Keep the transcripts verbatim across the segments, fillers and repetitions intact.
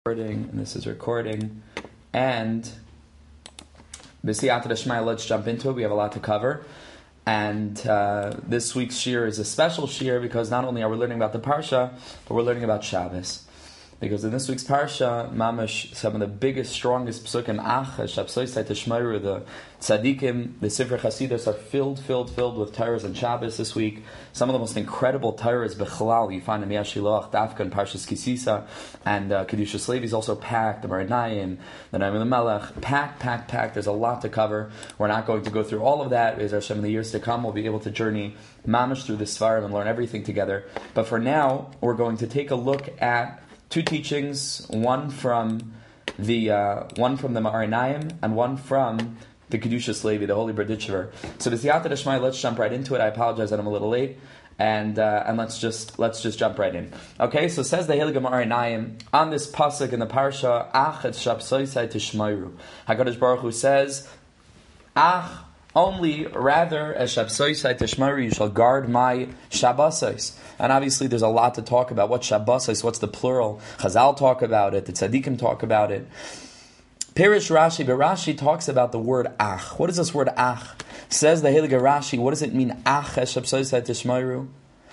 recording, and this is recording, and B'siyata D'Shmaya, let's jump into it. We have a lot to cover, and uh, this week's shir is a special shir because not only are we learning about the parsha, but we're learning about Shabbos. Because in this week's parsha, mamash, some of the biggest, strongest psukim, ach, shabsoisai tishmayru, the tzaddikim, the Sifrei Chasidus are filled, filled, filled with Torahs and Shabbos this week. Some of the most incredible Torahs b'chalal you find in Miyashiloach, Dafka, and Parshas Kisisa, and uh, Kedushas Levi is also packed. The Maranayim, the Naim of the Melech, packed, packed, packed. There's a lot to cover. We're not going to go through all of that. As Hashem in the years to come, we'll be able to journey mamash through the Svarim and learn everything together. But for now, we're going to take a look at two teachings, one from the uh, one from the Ma'aranayim and one from the Kedushas Levi, the Holy Berditchever. So B'siyata D'Shmaya, let's jump right into it. I apologize that I'm a little late, and uh, and let's just let's just jump right in. Okay, so says the Heilige Ma'aranayim on this pasuk in the parsha, Ach et Shabsoisai Tishmayru. Hakadosh Baruch Hu says, Ach. Only, rather, as Shabsoisai Tishmaru, you shall guard my Shabbosais. And obviously there's a lot to talk about. What Shabbosais? What's the plural? Chazal talk about it. The Tzaddikim talk about it. Pirish Rashi, but Rashi talks about the word Ach. What is this word Ach? Says the Heilige Rashi, what does it mean, Ach as Shabsoisai Tishmaru?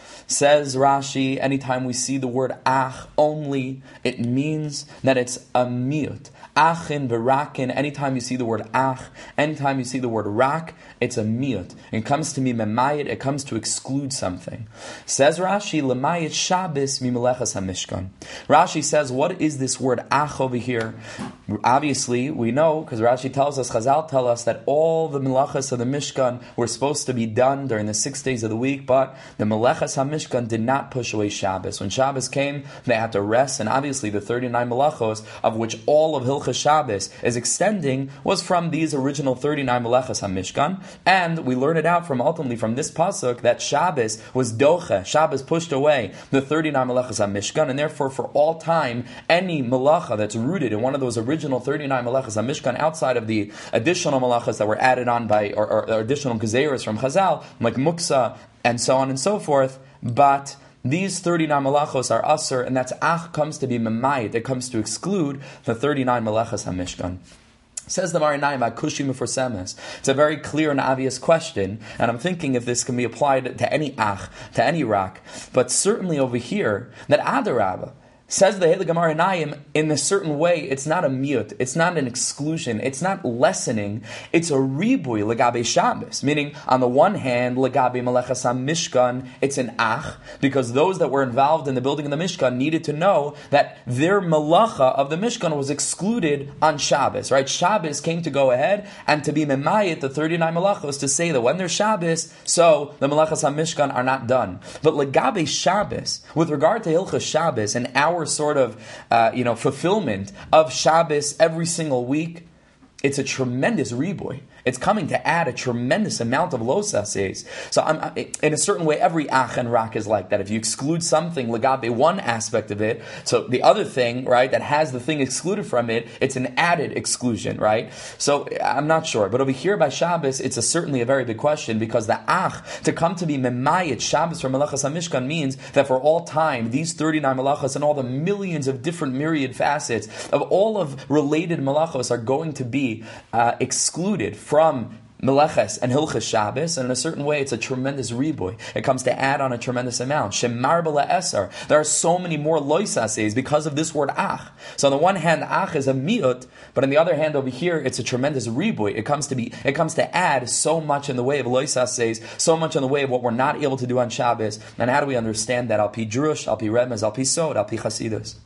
Says Rashi, anytime we see the word Ach only, it means that it's a miyut. Achin v'rakin, anytime you see the word ach, anytime you see the word rak, it's a miyut. It comes to me memayit, it comes to exclude something. Says Rashi, lemayit Shabbos mimelechas hamishkan. Rashi says, what is this word ach over here? Obviously, we know, because Rashi tells us, Chazal tell us that all the melachas of the Mishkan were supposed to be done during the six days of the week, but the melechas hamishkan did not push away Shabbos. When Shabbos came, they had to rest, and obviously the thirty-nine melachos, of which all of Hilchas Shabbos is extending, was from these original thirty-nine melechas hamishkan, and we learn it out from ultimately from this pasuk that Shabbos was doche, Shabbos pushed away the thirty-nine melechas hamishkan, and therefore for all time, any melacha that's rooted in one of those original original thirty-nine melechas hamishkan, outside of the additional melechas that were added on by, or, or, or additional gezeros from Chazal, like muksa, and so on and so forth, but these thirty-nine melachos are asur, and that's ach comes to be memayit, it comes to exclude the thirty-nine melechas hamishkan. Says the Maranayim, Akushi Meforsemes. It's a very clear and obvious question, and I'm thinking if this can be applied to any ach, to any rak, but certainly over here, that Adarabah, says the Heilige Maranayim, in a certain way, it's not a miyut, it's not an exclusion, it's not lessening, it's a ribui legabe Shabbos. Meaning, on the one hand, legabe melechas hamishkan, it's an ach, because those that were involved in the building of the Mishkan needed to know that their melacha of the Mishkan was excluded on Shabbos, right? Shabbos came to go ahead and to be memayit, the thirty-nine melachos, to say that when there's Shabbos, so the melechas hamishkan are not done. But legabe Shabbos, with regard to Hilchas Shabbos and our sort of, uh, you know, fulfillment of Shabbos every single week, it's a tremendous riboy. It's coming to add a tremendous amount of losas. So I'm, in a certain way, every ach and rak is like that. If you exclude something, legabe, one aspect of it, so the other thing, right, that has the thing excluded from it, it's an added exclusion, right? So I'm not sure. But over here by Shabbos, it's a, certainly a very big question, because the ach, to come to be memayit Shabbos from melechas hamishkan, means that for all time, these thirty-nine melachos and all the millions of different myriad facets of all of related melachos are going to be uh, excluded from from Meleches and Hilchas Shabbos, and in a certain way, it's a tremendous riboy. It comes to add on a tremendous amount. Shemar b'la esar. There are so many more loisases because of this word ach. So on the one hand, ach is a miut, but on the other hand, over here, it's a tremendous riboy. It comes to be, it comes to add so much in the way of loisases, so much in the way of what we're not able to do on Shabbos. And how do we understand that? Al pi drush, al pi remez, al pi sod, al pi chasidus.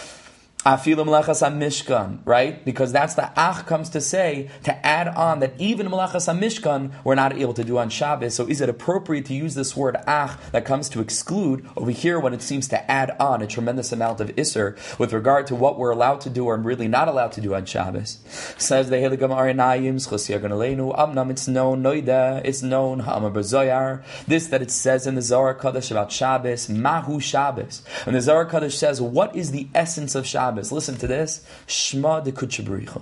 Afilu melechas hamishkan, right? Because that's the ach comes to say, to add on that even melechas hamishkan we're not able to do on Shabbos. So is it appropriate to use this word ach that comes to exclude over here when it seems to add on a tremendous amount of isser with regard to what we're allowed to do or really not allowed to do on Shabbos? Says the Heilige Maranayim, amnam, it's known, noida, it's known, ha'amar b'zoyar, this that it says in the Zohar Kadosh about Shabbos, mahu Shabbos. And the Zohar Kadosh says, what is the essence of Shabbos? Listen to this. Shema de Kutchabrichu.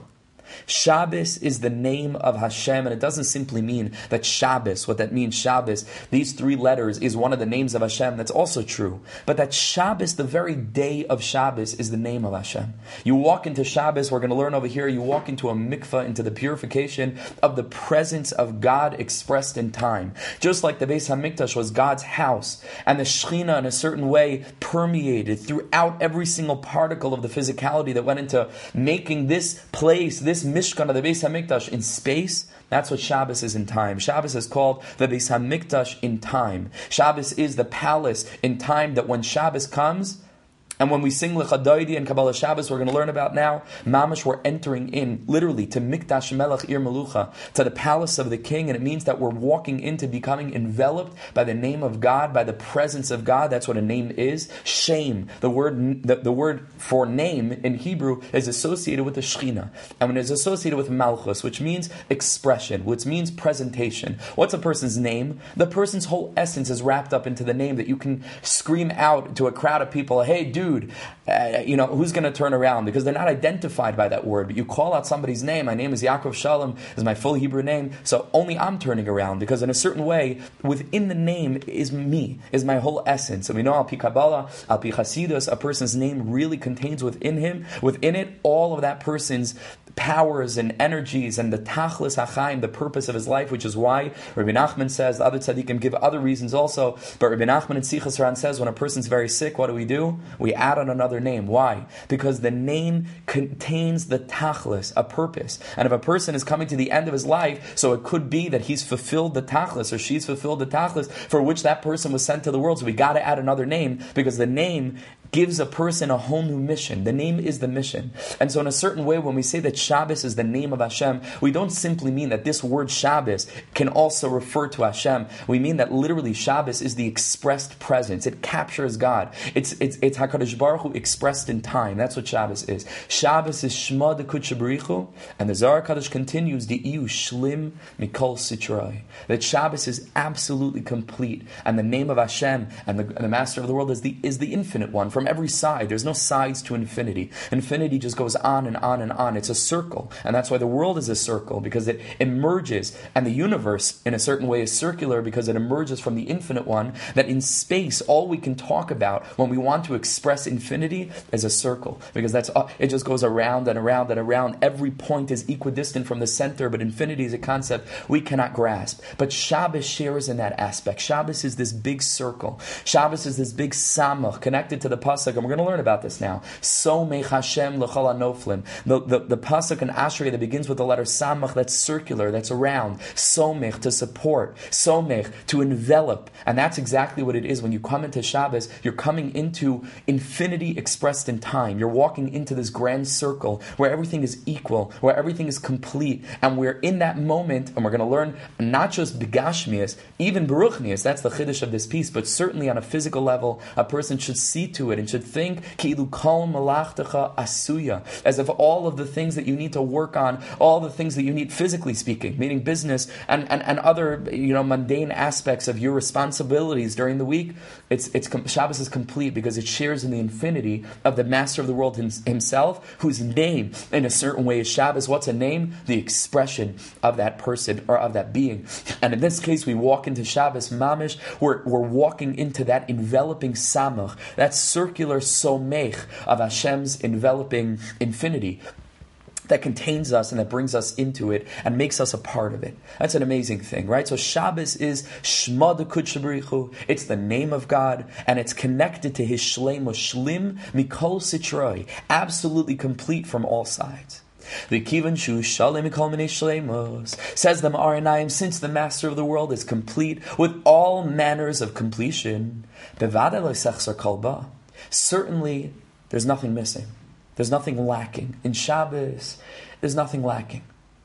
Shabbos is the name of Hashem, and it doesn't simply mean that Shabbos, what that means, Shabbos, these three letters is one of the names of Hashem. That's also true. But that Shabbos, the very day of Shabbos, is the name of Hashem. You walk into Shabbos, we're going to learn over here, you walk into a mikvah, into the purification of the presence of God expressed in time. Just like the Beis HaMikdash was God's house, and the Shechina in a certain way permeated throughout every single particle of the physicality that went into making this place, this Mishkan of the Beis HaMikdash in space. That's what Shabbos is in time. Shabbos is called the Beis HaMikdash in time. Shabbos is the palace in time that when Shabbos comes, and when we sing Lecha Doidi and Kabbalah Shabbos, we're going to learn about now, Mamash, we're entering in, literally, to Mikdash Melech Ir Melucha, to the palace of the king, and it means that we're walking into becoming enveloped by the name of God, by the presence of God. That's what a name is. Shem, the word the, the word for name in Hebrew, is associated with the Shechina, and when it's associated with Malchus, which means expression, which means presentation. What's a person's name? The person's whole essence is wrapped up into the name that you can scream out to a crowd of people, hey, dude, Uh, you know, who's going to turn around? Because they're not identified by that word. But you call out somebody's name. My name is Yaakov Shalom, is my full Hebrew name. So only I'm turning around, because in a certain way, within the name is me, is my whole essence. And we know Al Pi Kabbalah, Al Pi Chasidus, a person's name really contains within him, within it, all of that person's powers and energies and the tachlis hachaim, the purpose of his life, which is why Rabbi Nachman says, the other tzaddikim give other reasons also, but Rabbi Nachman in Sichas Haran says, when a person's very sick, what do we do? We add on another name. Why? Because the name contains the tachlis, a purpose. And if a person is coming to the end of his life, so it could be that he's fulfilled the tachlis, or she's fulfilled the tachlis for which that person was sent to the world. So we got to add another name, because the name gives a person a whole new mission. The name is the mission. And so in a certain way, when we say that Shabbos is the name of Hashem, we don't simply mean that this word Shabbos can also refer to Hashem. We mean that literally Shabbos is the expressed presence. It captures God. It's it's it's HaKadosh Baruch Hu expressed in time. That's what Shabbos is. Shabbos is Shema Dekut Shebarichu, and the Zohar Kadosh continues, the Iyu Shlim Mikol Sitrai. That Shabbos is absolutely complete, and the name of Hashem and the, and the Master of the world is the is the infinite one. From every side. There's no sides to infinity. Infinity just goes on and on and on. It's a circle. And that's why the world is a circle, because it emerges. And the universe, in a certain way, is circular because it emerges from the infinite one. That in space, all we can talk about when we want to express infinity is a circle. Because that's it just goes around and around and around. Every point is equidistant from the center, but infinity is a concept we cannot grasp. But Shabbos shares in that aspect. Shabbos is this big circle. Shabbos is this big samach connected to the pasuk, and we're going to learn about this now. Somech Hashem l'chol hanoflim. The, the, the pasuk in Ashrei that begins with the letter Samach, that's circular, that's around. Somech, to support. Somech, to envelop. And that's exactly what it is. When you come into Shabbos, you're coming into infinity expressed in time. You're walking into this grand circle where everything is equal, where everything is complete. And we're in that moment, and we're going to learn not just Begashmias, even Beruchnias, that's the chiddush of this piece, but certainly on a physical level, a person should see to it and should think ki'ilu kol malachtecha asuya, as if all of the things that you need to work on, all the things that you need physically speaking, meaning business and, and, and other, you know, mundane aspects of your responsibilities during the week, it's it's Shabbos is complete because it shares in the infinity of the Master of the world himself, whose name in a certain way is Shabbos. What's a name? The expression of that person or of that being. And in this case, we walk into Shabbos mamish, we're, we're walking into that enveloping samach, that circular somech of Hashem's enveloping infinity that contains us and that brings us into it and makes us a part of it. That's an amazing thing, right? So Shabbos is Shema Dekut Shebarichu. It's the name of God, and it's connected to His Shleimus, Shlim Mikol Sitroi, absolutely complete from all sides. The Kivan Shu Shalem Mikol Minei Shleimos, says the Ma'aranayim, since the Master of the world is complete with all manners of completion, Bevada Lo Sechsar Kolba, certainly there's nothing missing. There's nothing lacking. In Shabbos, there's nothing lacking.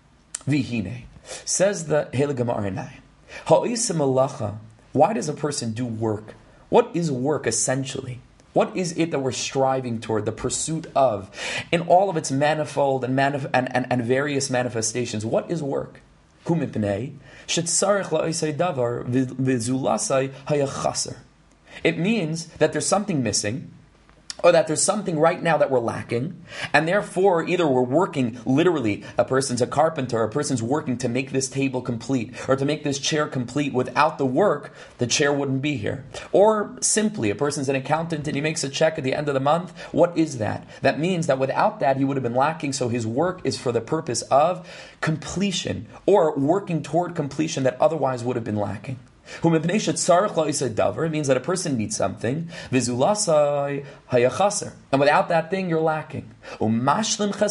Vihine, says the Heilige Ma'aranayim, Ha'isa Malacha, why does a person do work? What is work essentially? What is it that we're striving toward, the pursuit of, in all of its manifold and, manif- and, and, and various manifestations? What is work? Hu mipnei shetzarich la'isay davar v'zulasay hayachaser. It means that there's something missing, or that there's something right now that we're lacking, and therefore either we're working, literally, a person's a carpenter, a person's working to make this table complete, or to make this chair complete. Without the work, the chair wouldn't be here. Or simply, a person's an accountant and he makes a check at the end of the month. What is that? That means that without that, he would have been lacking, so his work is for the purpose of completion, or working toward completion that otherwise would have been lacking. It means that a person needs something, and without that thing, you're lacking. And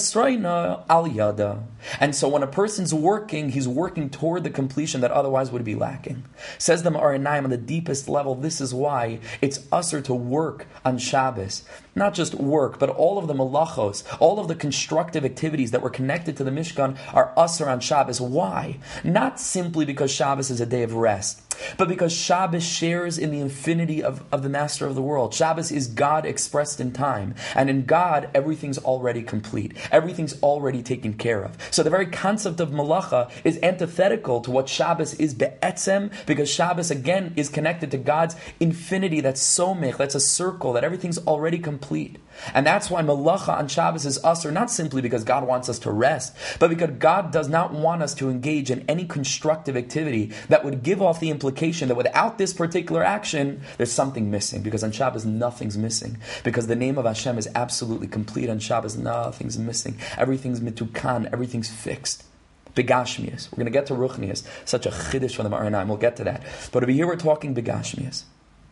so when a person's working, he's working toward the completion that otherwise would be lacking. Says the Ma'or Einayim, on the deepest level, this is why it's usher to work on Shabbos. Not just work, but all of the malachos, all of the constructive activities that were connected to the Mishkan are usher on Shabbos. Why? Not simply because Shabbos is a day of rest, but because Shabbos shares in the infinity of, of the Master of the world. Shabbos is God expressed in time. And in God, everything's already complete. Everything's already taken care of. So the very concept of malacha is antithetical to what Shabbos is be'etzem, because Shabbos, again, is connected to God's infinity. That's somech, that's a circle, that everything's already complete. And that's why malacha on Shabbos is usher, not simply because God wants us to rest, but because God does not want us to engage in any constructive activity that would give off the implication that without this particular action, there's something missing. Because on Shabbos, nothing's missing. Because the name of Hashem is absolutely complete on Shabbos, nothing's missing. Everything's mitukan, everything's fixed. Begashmias. We're going to get to Ruchnias. Such a chiddush from the Ma'or Einayim. We'll get to that. But over here we're talking Begashmias.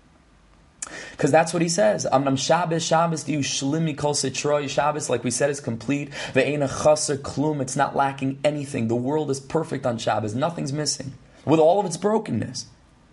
Because that's what he says. Amnam Shabbos, Shabbos, you shlimi kol sitroi. Shabbos, like we said, is complete. Ve'ena chaser klum. It's not lacking anything. The world is perfect on Shabbos. Nothing's missing. With all of its brokenness.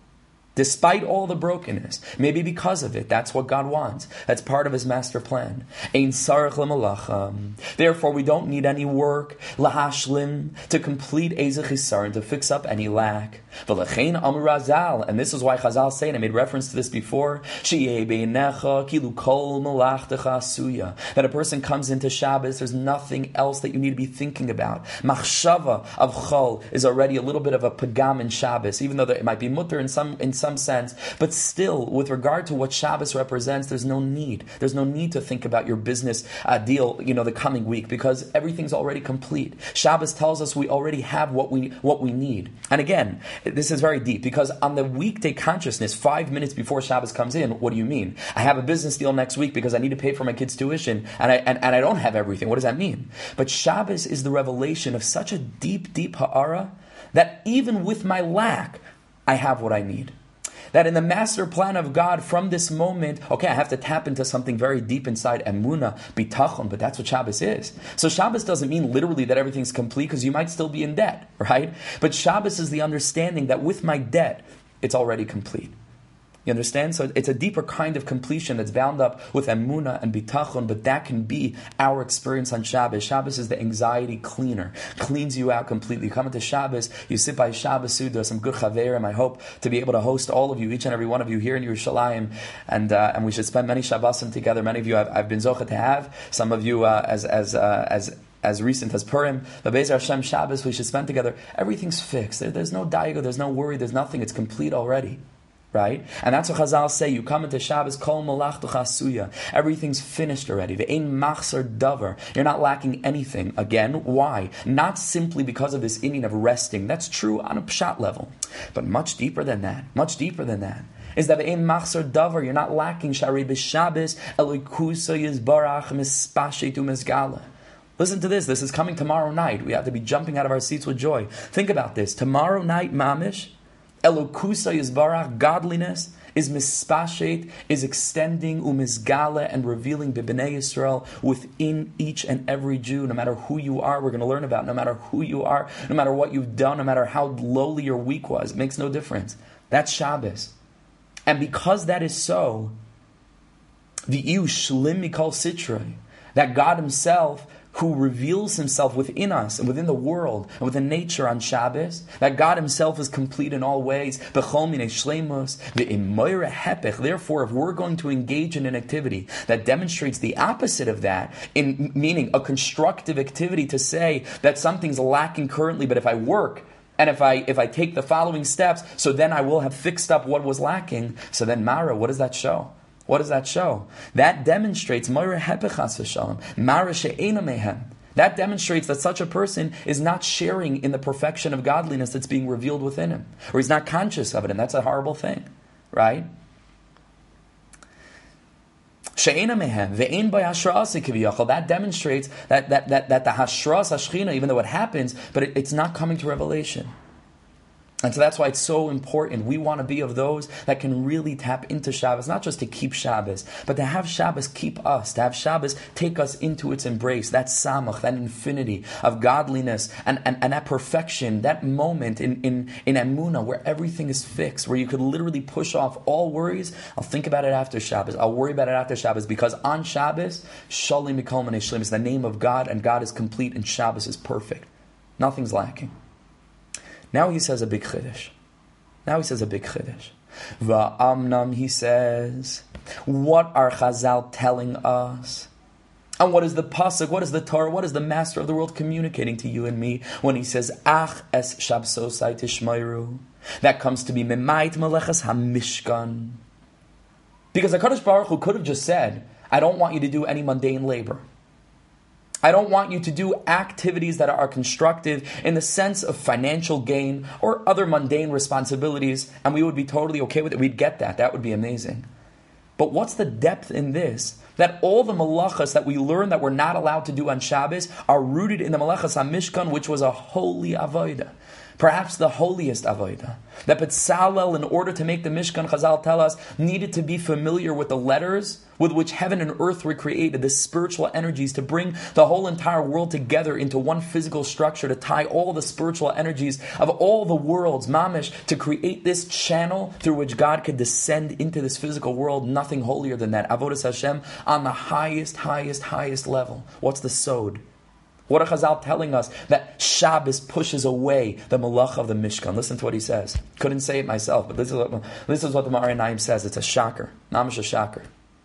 Despite all the brokenness, maybe because of it, that's what God wants. That's part of His master plan. Ein sarach l'malacham. Therefore, we don't need any work, lahashlim, to complete ezech hisaron, to fix up any lack. V'lechein amar Razal, and this is why Chazal say, and I made reference to this before, she'yeh beinecha kilu kol malachtecha asuya. That a person comes into Shabbos, there's nothing else that you need to be thinking about. Machshava of chol is already a little bit of a pagam in Shabbos, even though it might be mutter in some in some sense, but still, with regard to what Shabbos represents, there's no need. There's no need to think about your business uh, deal, you know, the coming week, because everything's already complete. Shabbos tells us we already have what we what we need. And again, this is very deep, because on the weekday consciousness, five minutes before Shabbos comes in, what do you mean? I have a business deal next week because I need to pay for my kids' tuition, and I and, and I don't have everything. What does that mean? But Shabbos is the revelation of such a deep, deep ha'ara that even with my lack, I have what I need. That in the master plan of God, from this moment, okay, I have to tap into something very deep inside, emunah, bitachon, but that's what Shabbos is. So Shabbos doesn't mean literally that everything's complete, because you might still be in debt, right? But Shabbos is the understanding that with my debt, it's already complete. You understand? So it's a deeper kind of completion that's bound up with emunah and bitachon, but that can be our experience on Shabbos. Shabbos is the anxiety cleaner, cleans you out completely. You come into Shabbos, you sit by Shabbos Suda, some good chaverim. I hope to be able to host all of you, each and every one of you here in Yerushalayim, and uh, and we should spend many Shabbosim together. Many of you I've, I've been zocheh to have. Some of you uh, as as uh, as as recent as Purim, the Be'ezer Hashem Shabbos we should spend together. Everything's fixed. There, there's no daigo, there's no worry, there's nothing. It's complete already. Right? And that's what Chazal say. You come into Shabbos, kol malachtucha asuya. Everything's finished already. Ve'ein machsar davar. You're not lacking anything. Again, why? Not simply because of this inyan of resting. That's true on a pshat level. But much deeper than that. Much deeper than that. Is that ve'ein machsar davar. You're not lacking. Shari b'Shabbos elikusa yizbarach mispashet u'mizgala. Listen to this. This is coming tomorrow night. We have to be jumping out of our seats with joy. Think about this. Tomorrow night, mamish, Elokusa Yisbarach, godliness, is mispashet, is extending umizgala and revealing b'bnei Yisrael within each and every Jew, no matter who you are. We're going to learn about, no matter who you are, no matter what you've done, no matter how lowly your week was. It makes no difference. That's Shabbos. And because that is so, the iu shlim mikol sitrei, that God Himself, who reveals Himself within us and within the world and within nature on Shabbos, that God Himself is complete in all ways. Therefore, if we're going to engage in an activity that demonstrates the opposite of that, in meaning a constructive activity to say that something's lacking currently, but if I work, and if I if I take the following steps, so then I will have fixed up what was lacking, so then Mara, what does that show? What does that show? That demonstrates Moira Hepechas V'Shalom, Mara She'ena Mehem. That demonstrates that such a person is not sharing in the perfection of godliness that's being revealed within him, or he's not conscious of it, and that's a horrible thing, right? That demonstrates that, that, that, that the Hashras Hashchina, even though it happens, but it, it's not coming to revelation. And so that's why it's so important. We want to be of those that can really tap into Shabbos, not just to keep Shabbos, but to have Shabbos keep us, to have Shabbos take us into its embrace, that samach, that infinity of godliness, and, and, and that perfection, that moment in, in, in Emunah where everything is fixed, where you could literally push off all worries. I'll think about it after Shabbos. I'll worry about it after Shabbos, because on Shabbos, Shalim Mikol Manei Shlim is the name of God, and God is complete, and Shabbos is perfect. Nothing's lacking. Now he says a big chiddush. Now he says a big chiddush. Va'amnam, he says, what are Chazal telling us? And what is the pasuk? What is the Torah? What is the Master of the world communicating to you and me when he says, Ach es shabsosai tishmayru? That comes to be Memait Melechas HaMishkan. Because HaKadosh Baruch Hu could have just said, I don't want you to do any mundane labor. I don't want you to do activities that are constructive in the sense of financial gain or other mundane responsibilities, and we would be totally okay with it. We'd get that. That would be amazing. But what's the depth in this? That all the malachas that we learn that we're not allowed to do on Shabbos are rooted in the malachas HaMishkan, which was a holy avodah. Perhaps the holiest avodah. That Betzalel, in order to make the Mishkan, Chazal tell us, needed to be familiar with the letters with which heaven and earth were created, the spiritual energies, to bring the whole entire world together into one physical structure, to tie all the spiritual energies of all the worlds, mamish, to create this channel through which God could descend into this physical world. Nothing holier than that. Avodas Hashem on the highest, highest, highest level. What's the sod? What are Chazal telling us? That Shabbos pushes away the malach of the Mishkan. Listen to what he says. Couldn't say it myself, but this is what, this is what the Ma'arei Naim says. It's a shocker. Namish a shocker.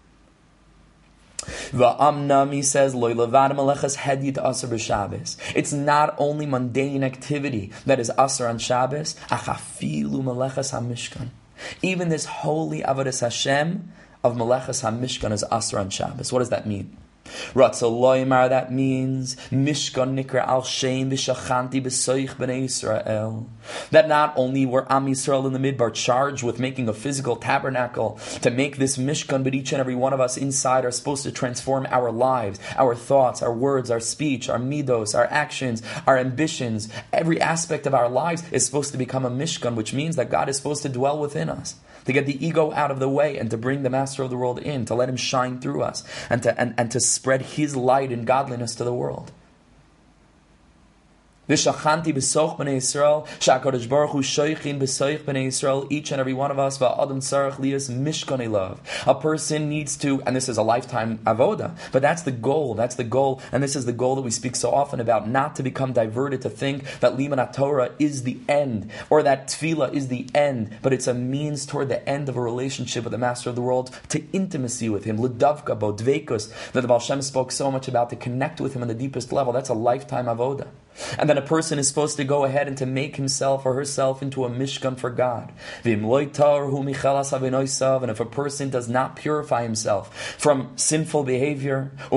Va'amnam, he says, Lo levad melechas hedid asar b'Shabbos. It's not only mundane activity that is asar on Shabbos, achafilu melechas HaMishkan. Even this holy avodas Hashem of melechas HaMishkan is asar on Shabbos. What does that mean? Ratzaloymar, that means Mishkan Nikra Al Shem B'Shachanti B'Soich B'nei Yisrael. That not only were Am Yisrael in the Midbar charged with making a physical tabernacle to make this Mishkan, but each and every one of us inside are supposed to transform our lives, our thoughts, our words, our speech, our midos, our actions, our ambitions. Every aspect of our lives is supposed to become a Mishkan, which means that God is supposed to dwell within us, to get the ego out of the way and to bring the Master of the world in, to let him shine through us, and to and, and to spread his light and godliness to the world. V'shachanti b'soch b'nei Yisrael, sha'akadosh baruch hu shoichin b'soich b'nei Yisrael, each and every one of us, va'adam tzarech liyas mishkan elav. A person needs to, and this is a lifetime avoda, but that's the goal, that's the goal, and this is the goal that we speak so often about, not to become diverted to think that limanat Torah is the end, or that tefillah is the end, but it's a means toward the end of a relationship with the Master of the world, to intimacy with him, l'davka bo dveikus, that the Baal Shem spoke so much about, to connect with him on the deepest level. That's a lifetime avoda. And then a person is supposed to go ahead and to make himself or herself into a mishkan for God. And if a person does not purify himself from sinful behavior, then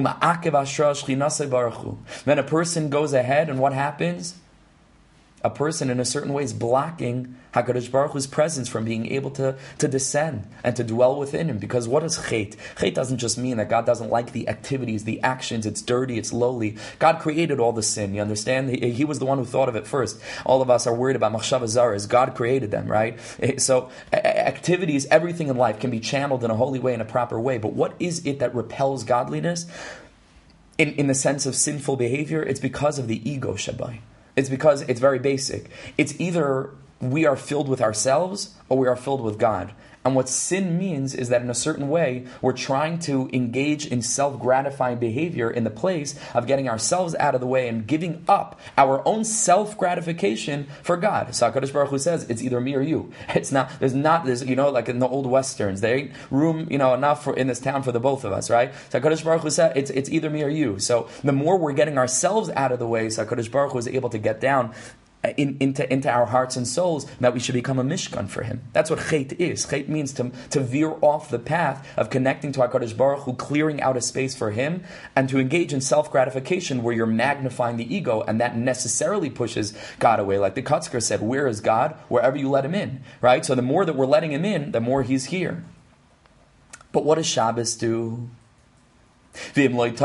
a person goes ahead, and what happens? A person in a certain way is blocking HaKadosh Baruch Hu's presence from being able to, to descend and to dwell within him. Because what is chet? Chet doesn't just mean that God doesn't like the activities, the actions, it's dirty, it's lowly. God created all the sin, you understand? He, he was the one who thought of it first. All of us are worried about machshava zaras. God created them, right? So activities, everything in life can be channeled in a holy way, in a proper way. But what is it that repels godliness? In, in the sense of sinful behavior, it's because of the ego, Shabbai. It's because it's very basic. It's either we are filled with ourselves or we are filled with God. And what sin means is that in a certain way, we're trying to engage in self-gratifying behavior in the place of getting ourselves out of the way and giving up our own self-gratification for God. So HaKadosh Baruch Hu says, it's either me or you. It's not, there's not, there's, you know, like in the old Westerns, there ain't room, you know, enough for, in this town for the both of us, right? So HaKadosh Baruch Hu said, it's, it's either me or you. So the more we're getting ourselves out of the way, so HaKadosh Baruch Hu is able to get down in, into, into our hearts and souls, that we should become a mishkan for Him. That's what chet is. Chet means to, to veer off the path of connecting to HaKadosh Baruch Hu, clearing out a space for Him, and to engage in self-gratification where you're magnifying the ego, and that necessarily pushes God away. Like the Kotzker said, where is God? Wherever you let Him in. Right? So the more that we're letting Him in, the more He's here. But what does Shabbos do? B'Shabbos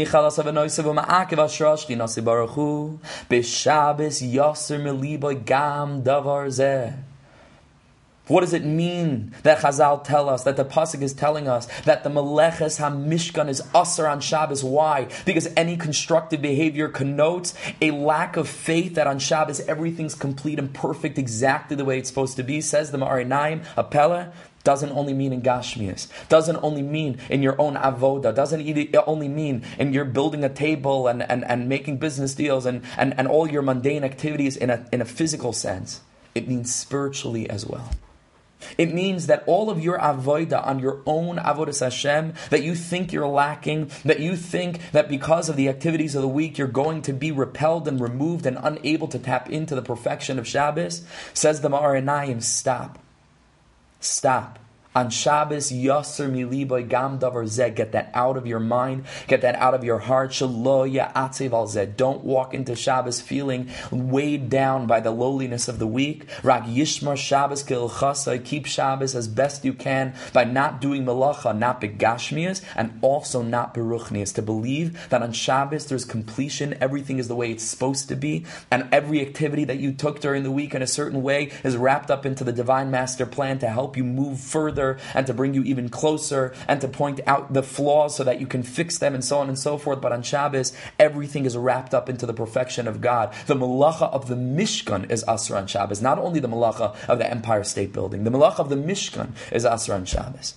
yasser meliboy gam davar zeh. What does it mean that Chazal tell us, that the Pasuk is telling us, that the Meleches HaMishkan is Asar on Shabbos? Why? Because any constructive behavior connotes a lack of faith that on Shabbos everything's complete and perfect exactly the way it's supposed to be. Says the Ma'arei Naim, a Pella, doesn't only mean in Gashmias, doesn't only mean in your own avoda, doesn't only mean in your building a table and, and, and making business deals and, and, and all your mundane activities in a, in a physical sense. It means spiritually as well. It means that all of your avodah on your own avodas Hashem, that you think you're lacking, that you think that because of the activities of the week you're going to be repelled and removed and unable to tap into the perfection of Shabbos, says the Ma'arei Naim, stop. Stop. On Shabbos, Yasser miliboy gam davar zeh. Get that out of your mind. Get that out of your heart. Shelo ya'atzev al zeh. Don't walk into Shabbos feeling weighed down by the lowliness of the week. Rak yishmar Shabbos k'ilchasa. Keep Shabbos as best you can by not doing melacha, not begashmias, and also not beruchnias. To believe that on Shabbos there's completion. Everything is the way it's supposed to be, and every activity that you took during the week in a certain way is wrapped up into the divine master plan to help you move further and to bring you even closer and to point out the flaws so that you can fix them and so on and so forth. But on Shabbos, everything is wrapped up into the perfection of God. The malacha of the Mishkan is Asr on Shabbos. Not only the malacha of the Empire State Building. The malacha of the Mishkan is Asr on Shabbos.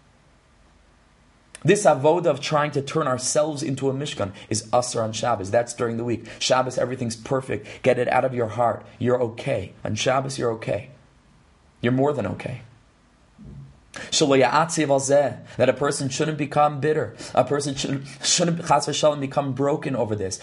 This avoda of trying to turn ourselves into a Mishkan is Asr on Shabbos. That's during the week. Shabbos, everything's perfect. Get it out of your heart. You're okay. On Shabbos, you're okay. You're more than okay. That a person shouldn't become bitter. A person shouldn't, shouldn't chas v'shalom become broken over this.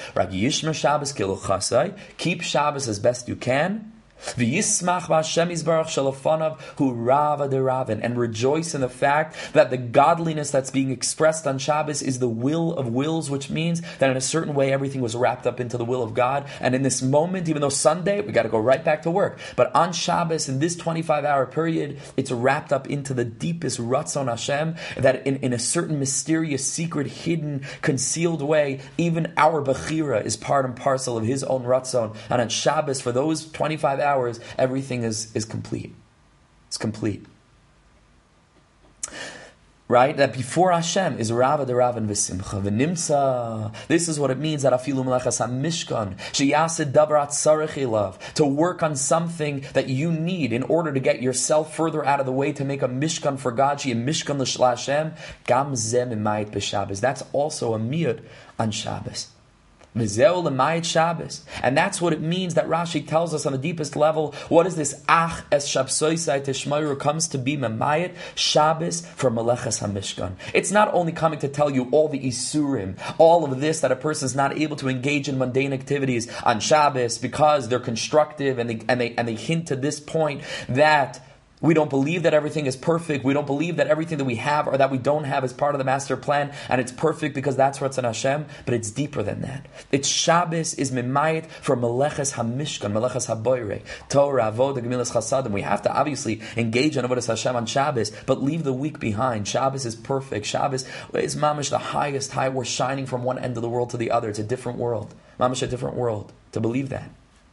Keep Shabbos as best you can. V'yismach b'Hashem yisbarach shalafanav hu rava deravin, and rejoice in the fact that the godliness that's being expressed on Shabbos is the will of wills, which means that in a certain way everything was wrapped up into the will of God. And in this moment, even though Sunday we got to go right back to work, but on Shabbos in this twenty-five hour period, it's wrapped up into the deepest ratzon Hashem, that in, in a certain mysterious, secret, hidden, concealed way, even our bechira is part and parcel of His own ratzon. And on Shabbos, for those twenty-five hours, Hours, everything is, is complete. It's complete. Right? That before Hashem is Rava de Ravan v'simcha v'nimtza. This is what it means that afilu melechas hamishkan sheyasid davar atzarech elav, to work on something that you need in order to get yourself further out of the way to make a mishkan for God. She a mishkan l'shla Hashem gam zeh mimayit b'Shabbos. That's also a miyut on Shabbos. And that's what it means that Rashi tells us on the deepest level. What is this? Ach es shabsoisai tishmayru comes to be memayit Shabbos for Meleches HaMishkan. It's not only coming to tell you all the isurim, all of this that a person is not able to engage in mundane activities on Shabbos because they're constructive and they and they and they hint to this point that we don't believe that everything is perfect. We don't believe that everything that we have or that we don't have is part of the master plan, and it's perfect because that's Ratzon Hashem. But it's deeper than that. It's Shabbos is mimayit for Meleches HaMishkan, Meleches HaBoire, Torah, Avodah, Gemilas Chasadim. We have to obviously engage in Avodas Hashem on Shabbos, but leave the week behind. Shabbos is perfect. Shabbos is mamish the highest high. We're shining from one end of the world to the other. It's a different world. Mamish a different world. To believe that.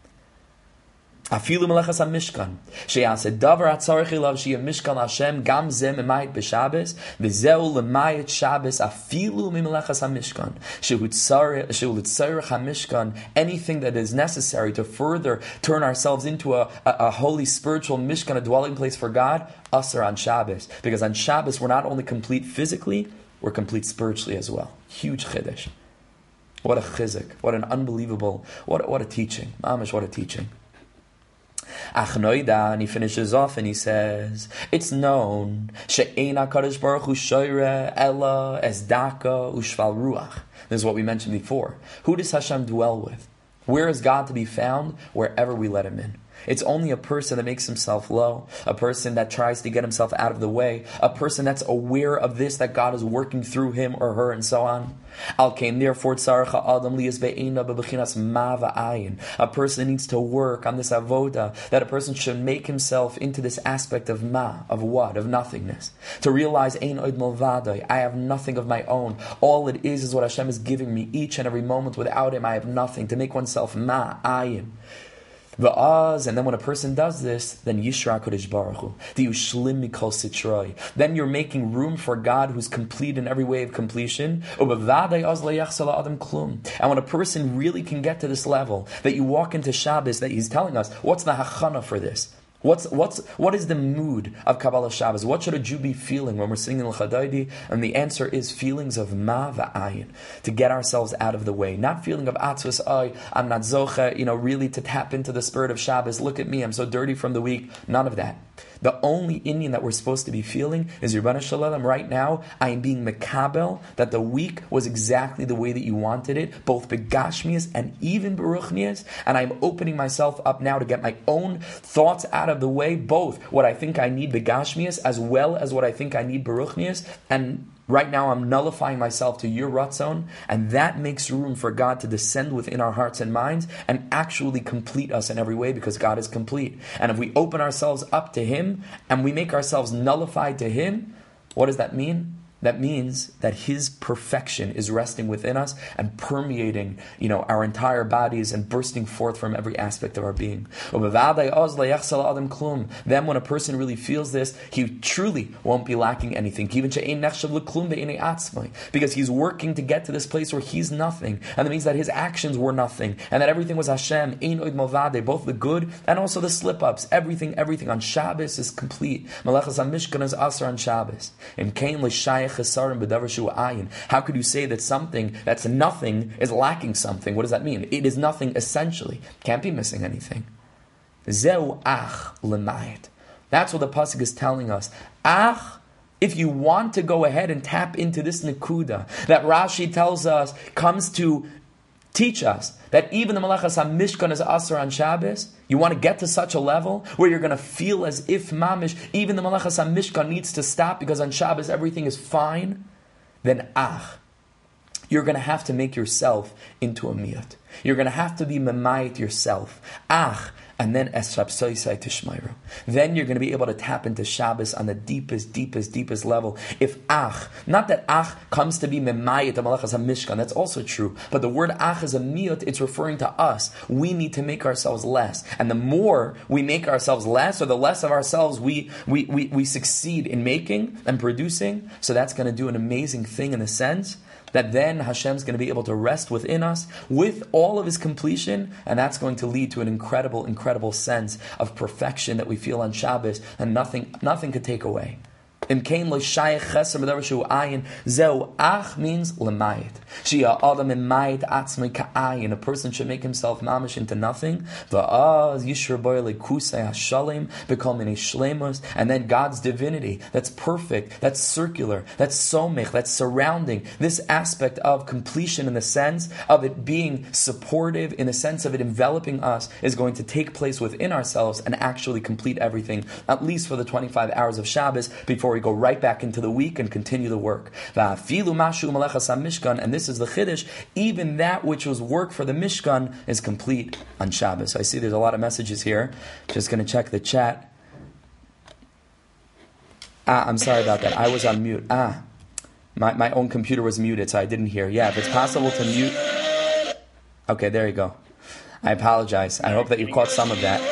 Afilu melechas hamishkan sheyaseh davar atzarech elav sheyeh mishkan Hashem gam zeh memayit b'Shabbos v'zeu lemayit Shabbos afilu mimelechas hamishkan shehu tzarech hamishkan. Anything that is necessary to further turn ourselves into a, a, a holy spiritual mishkan, a dwelling place for God, asar on Shabbos, because on Shabbos we're not only complete physically, we're complete spiritually as well. Huge chiddush. What a chizuk! What an unbelievable! What what a teaching! Mamish, what a teaching! Achnoida, and he finishes off and he says, it's known she'ein HaKadosh Baruch Hu shoyre ella esdaka ushval ruach. This is what we mentioned before. Who does Hashem dwell with? Where is God to be found? Wherever we let Him in. It's only a person that makes himself low, a person that tries to get himself out of the way, a person that's aware of this, that God is working through him or her, and so on. Al kain, therefore, tzarcha adam liyas be'ena bebechinas ma va'ayin. A person needs to work on this avoda, that a person should make himself into this aspect of ma, of what, of nothingness. To realize, ein oid milvadai, I have nothing of my own. All it is is what Hashem is giving me each and every moment. Without Him, I have nothing. To make oneself ma, ayin. Va'az, and then when a person does this, then Yishra Kodesh Baruch Hu, the Yushlim Mikol Sitroi. Then you're making room for God, who's complete in every way of completion. And when a person really can get to this level, that you walk into Shabbos, that he's telling us, what's the hachana for this? What's what's what is the mood of Kabbalah Shabbos? What should a Jew be feeling when we're singing L'Chadaydi? And the answer is feelings of ma va'ayin, to get ourselves out of the way. Not feeling of atzvus, ay, I'm not zocha, you know, really to tap into the spirit of Shabbos. Look at me, I'm so dirty from the week. None of that. The only Indian that we're supposed to be feeling is Ribbana Shalom. Right now, I am being mekabel that the week was exactly the way that you wanted it, both begashmias and even beruchnias, and I'm opening myself up now to get my own thoughts out of the way, both what I think I need begashmias as well as what I think I need beruchnias, and right now I'm nullifying myself to your ratzon, and that makes room for God to descend within our hearts and minds and actually complete us in every way, because God is complete. And if we open ourselves up to Him and we make ourselves nullified to Him, what does that mean? That means that His perfection is resting within us and permeating, you know, our entire bodies and bursting forth from every aspect of our being. Then when a person really feels this, he truly won't be lacking anything. Because he's working to get to this place where he's nothing. And that means that his actions were nothing. And that everything was Hashem, both the good and also the slip-ups. Everything, everything on Shabbos is complete. Melechas HaMishkan is Asar on Shabbos. And Kain l'shayach how could you say that something that's nothing is lacking something? What does that mean? It is nothing essentially. Can't be missing anything. Zeu ach l'mayit. That's what the pasuk is telling us. Ach, if you want to go ahead and tap into this nekuda that Rashi tells us comes to teach us that even the Melechas HaMishkan is Asar on Shabbos, you want to get to such a level where you're going to feel as if mamish, even the Melechas HaMishkan needs to stop because on Shabbos everything is fine, then ach, you're going to have to make yourself into a miyat. You're going to have to be memayit yourself. Ach, and then esrapsoisai tishmayru. Then you're going to be able to tap into Shabbos on the deepest, deepest, deepest level. If ach, not that ach comes to be memayit the Melechas HaMishkan, that's also true. But the word ach is a miyut, it's referring to us. We need to make ourselves less. And the more we make ourselves less, or the less of ourselves we, we, we, we succeed in making and producing, so that's going to do an amazing thing in the sense that then Hashem's going to be able to rest within us with all of His completion, and that's going to lead to an incredible, incredible sense of perfection that we feel on Shabbos, and nothing, nothing could take away. Im kain lo shayach cheser b'davar shu ayin. Zeu ach means lemayit. Shia adam emayit atzmei ka'ayin. A person should make himself mamish into nothing. Va'az yishra boy lekusei hashalim become a shlemus. And then God's divinity, that's perfect, that's circular, that's somech, that's surrounding. This aspect of completion in the sense of it being supportive, in the sense of it enveloping us, is going to take place within ourselves and actually complete everything, at least for the twenty-five hours of Shabbos, before we go right back into the week and continue the work. And this is the Chiddush, even that which was work for the Mishkan is complete on Shabbos. So I see there's a lot of messages here. Just going to check the chat. Ah, I'm sorry about that. I was on mute. Ah, my, my own computer was muted, so I didn't hear. Yeah, if it's possible to mute. Okay, there you go. I apologize. I hope that you caught some of that.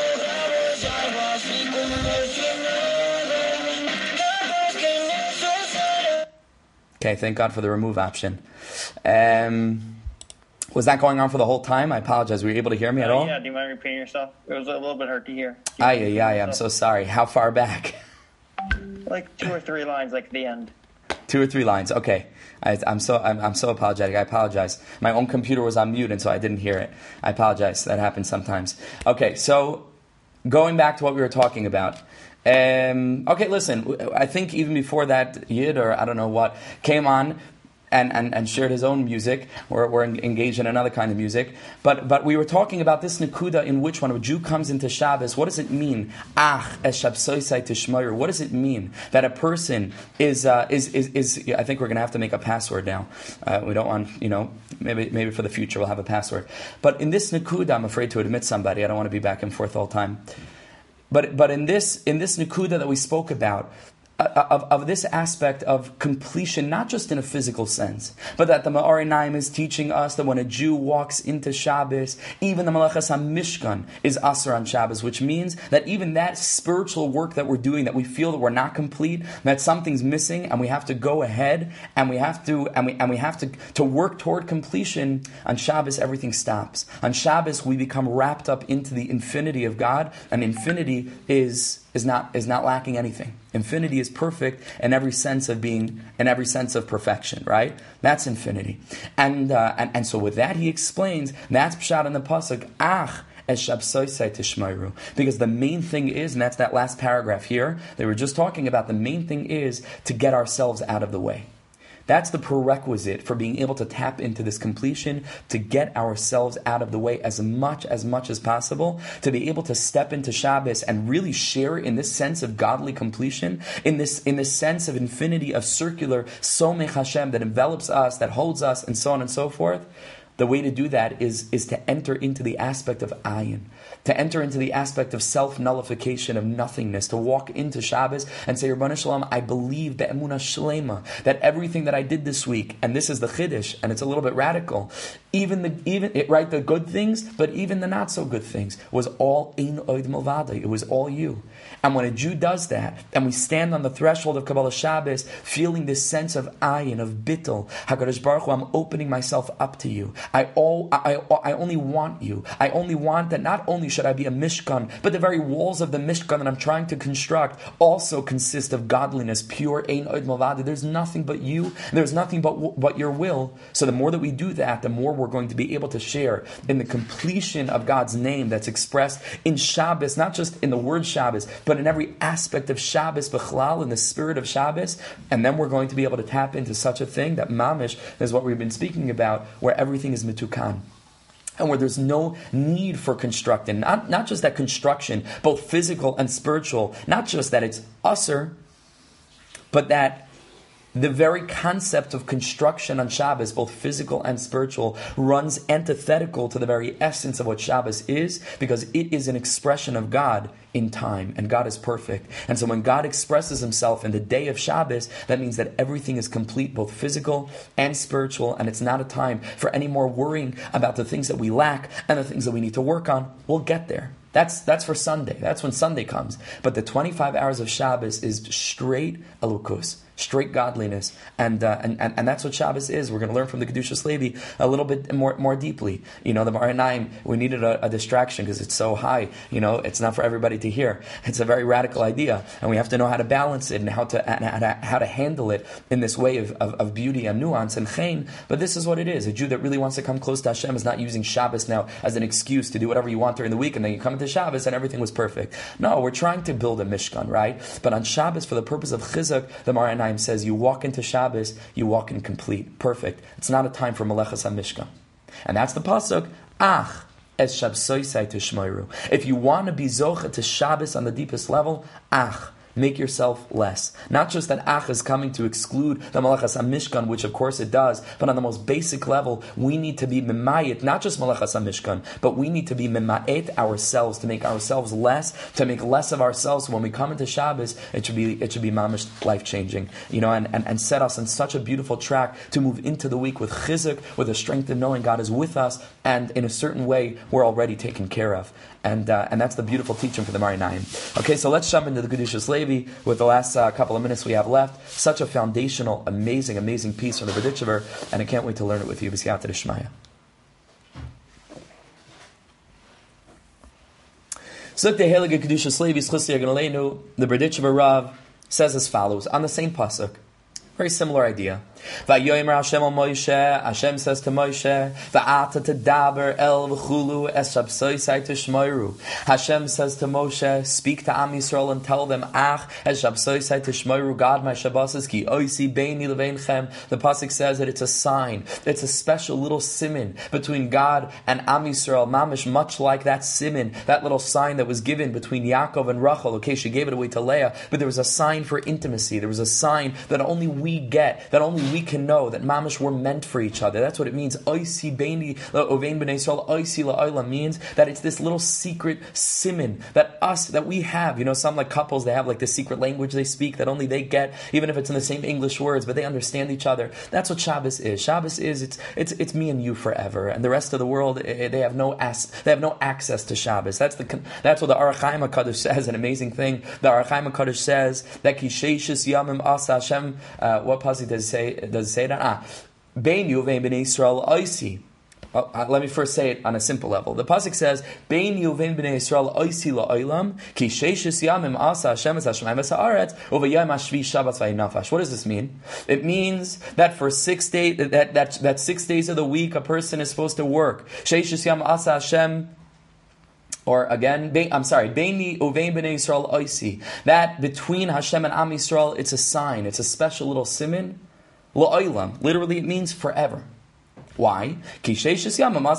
Okay, thank God for the remove option. Um, was that going on for the whole time? I apologize. Were you able to hear me at uh, all? Yeah, do you mind repeating yourself? It was a little bit hard to hear. Ah, yeah, yeah, yeah. I'm so sorry. How far back? Like two or three lines, like the end. Two or three lines. Okay. I, I'm so I'm, I'm so apologetic. I apologize. My own computer was on mute, and so I didn't hear it. I apologize. That happens sometimes. Okay, so going back to what we were talking about. Um, okay, listen, I think even before that Yid, or I don't know what, came on, and, and, and shared his own music, or, or engaged in another kind of music. But but we were talking about this Nakuda in which when a Jew comes into Shabbos, what does it mean? Ach, es Shabsoisai Tishmayru. What does it mean that a person is, uh, is, is, is, I think we're going to have to make a password now. Uh, we don't want, you know, maybe maybe for the future we'll have a password. But in this Nakuda, I'm afraid to admit somebody, I don't want to be back and forth all the time. But but in this in this Nakuda that we spoke about, Of, of this aspect of completion, not just in a physical sense, but that the Ma'or Naim is teaching us that when a Jew walks into Shabbos, even the Malachas HaMishkan is Asr on Shabbos, which means that even that spiritual work that we're doing, that we feel that we're not complete, that something's missing, and we have to go ahead and we have to and we and we have to to work toward completion. On Shabbos, everything stops. On Shabbos, we become wrapped up into the infinity of God, and infinity is. is not is not lacking anything. Infinity is perfect in every sense of being, in every sense of perfection, right? That's infinity. And uh, and, and so with that he explains, that's Pshat in the Pasuk, Ach, es Shabsoisai Tishmayru. Because the main thing is, and that's that last paragraph here, they were just talking about, the main thing is to get ourselves out of the way. That's the prerequisite for being able to tap into this completion, to get ourselves out of the way as much, as much as possible, to be able to step into Shabbos and really share in this sense of godly completion, in this in this sense of infinity, of circular Somech Hashem that envelops us, that holds us, and so on and so forth. The way to do that is, is to enter into the aspect of ayin, to enter into the aspect of self-nullification, of nothingness, to walk into Shabbos and say, Rabbanu Shalom, I believe be'emunah shlema, that everything that I did this week, and this is the chiddush, and it's a little bit radical, even the even it, right the good things, but even the not so good things, was all ein oid milvada. It was all you. And when a Jew does that, and we stand on the threshold of Kabbalah Shabbos, feeling this sense of ayin, of bittul, HaKadosh Baruch Hu, I'm opening myself up to you. I all I, I only want you. I only want that. Not only should I be a mishkan, but the very walls of the mishkan that I'm trying to construct also consist of godliness, pure ein oid milvada. There's nothing but you. There's nothing but but your will. So the more that we do that, the more we're going to be able to share in the completion of God's name that's expressed in Shabbos, not just in the word Shabbos, but in every aspect of Shabbos b'chlal, in the spirit of Shabbos. And then we're going to be able to tap into such a thing that mamish is what we've been speaking about, where everything is mitukan, and where there's no need for constructing. Not, not just that construction, both physical and spiritual, not just that it's usser, but that the very concept of construction on Shabbos, both physical and spiritual, runs antithetical to the very essence of what Shabbos is, because it is an expression of God in time, and God is perfect. And so when God expresses himself in the day of Shabbos, that means that everything is complete, both physical and spiritual, and it's not a time for any more worrying about the things that we lack and the things that we need to work on. We'll get there. That's that's for Sunday. That's when Sunday comes. But the twenty-five hours of Shabbos is straight elukus, straight godliness, and, uh, and and and that's what Shabbos is. We're going to learn from the Kedushas Levi a little bit more more deeply. You know, the Ma'or Naim, we needed a, a distraction because it's so high. You know, it's not for everybody to hear. It's a very radical idea, and we have to know how to balance it and how to and how to, how to handle it in this way of, of, of beauty and nuance and chen. But this is what it is. A Jew that really wants to come close to Hashem is not using Shabbos now as an excuse to do whatever you want during the week, and then you come into Shabbos and everything was perfect. No, we're trying to build a Mishkan, right? But on Shabbos, for the purpose of Chizuk, the Ma'or Naim says you walk into Shabbos, you walk in complete, perfect. It's not a time for Melechas HaMishkan. And that's the Pasuk, Ach, es Shabsoisai Tishmayru. If you want to be Zocha to Shabbos on the deepest level, Ach, make yourself less. Not just that Ach is coming to exclude the Melechas HaMishkan, which of course it does, but on the most basic level, we need to be Mimayit, not just Melechas HaMishkan, but we need to be Mimayit ourselves, to make ourselves less, to make less of ourselves. So when we come into Shabbos, it should be it should be mamish life-changing, you know, and, and, and set us on such a beautiful track to move into the week with chizuk, with the strength of knowing God is with us, and in a certain way, we're already taken care of. And uh, and that's the beautiful teaching for the Ma'or Naim. Okay, so let's jump into the Kedushas Levi with the last uh, couple of minutes we have left. Such a foundational, amazing, amazing piece from the Berditchever, and I can't wait to learn it with you. B'siyata d'shmaya. So the Heilige Kedushas Levi, the Berditchever Rav says as follows on the same pasuk. Very similar idea. Vayomer Hashem al Moshe, Hashem says to Moshe, Va'ata tedaber el v'chulu es shabsoisai tishmoiru. Hashem says to Moshe, speak to Am Yisrael and tell them, Ach es shabsoisai tishmoiru, God my Shabbos ki oisi beini leveinchem. The pasuk says that it's a sign, it's a special little simin between God and Am Yisrael, mamish, much like that simin, that little sign that was given between Yaakov and Rachel. Okay, she gave it away to Leah, but there was a sign for intimacy. There was a sign that only we get, that only we can know, that mamish were meant for each other. That's what it means. Oisi beini ovein b'nei Yisrael, oisi la'olam means that it's this little secret simin that us, that we have. You know, some like couples, they have like this secret language they speak that only they get, even if it's in the same English words, but they understand each other. That's what Shabbos is. Shabbos is, it's it's it's me and you forever, and the rest of the world, they have no as, they have no access to Shabbos. That's the that's what the Aruch Chaim HaKadosh says. An amazing thing. The Aruch Chaim HaKadosh says that kisheishis yamim asa Hashem. Uh, what pasuk does it say? Does it say that? Ah, bein you vein b'nei Yisrael oisi. Oh, uh, let me first say it on a simple level. The pasuk says, "Bein you vein b'nei Yisrael oisi la'olam ki sheishis yamim asa Hashem es hashemayim es haaretz uvayom hashvi Shabbat vayinafash." What does this mean? It means that for six days, that, that that six days of the week, a person is supposed to work. Sheishis yam asa Hashem. Or again, I'm sorry, Beini uvein b'nei Yisrael oisi. That between Hashem and Am Yisrael, it's a sign, it's a special little simin. La'olam, literally it means forever. Why? Because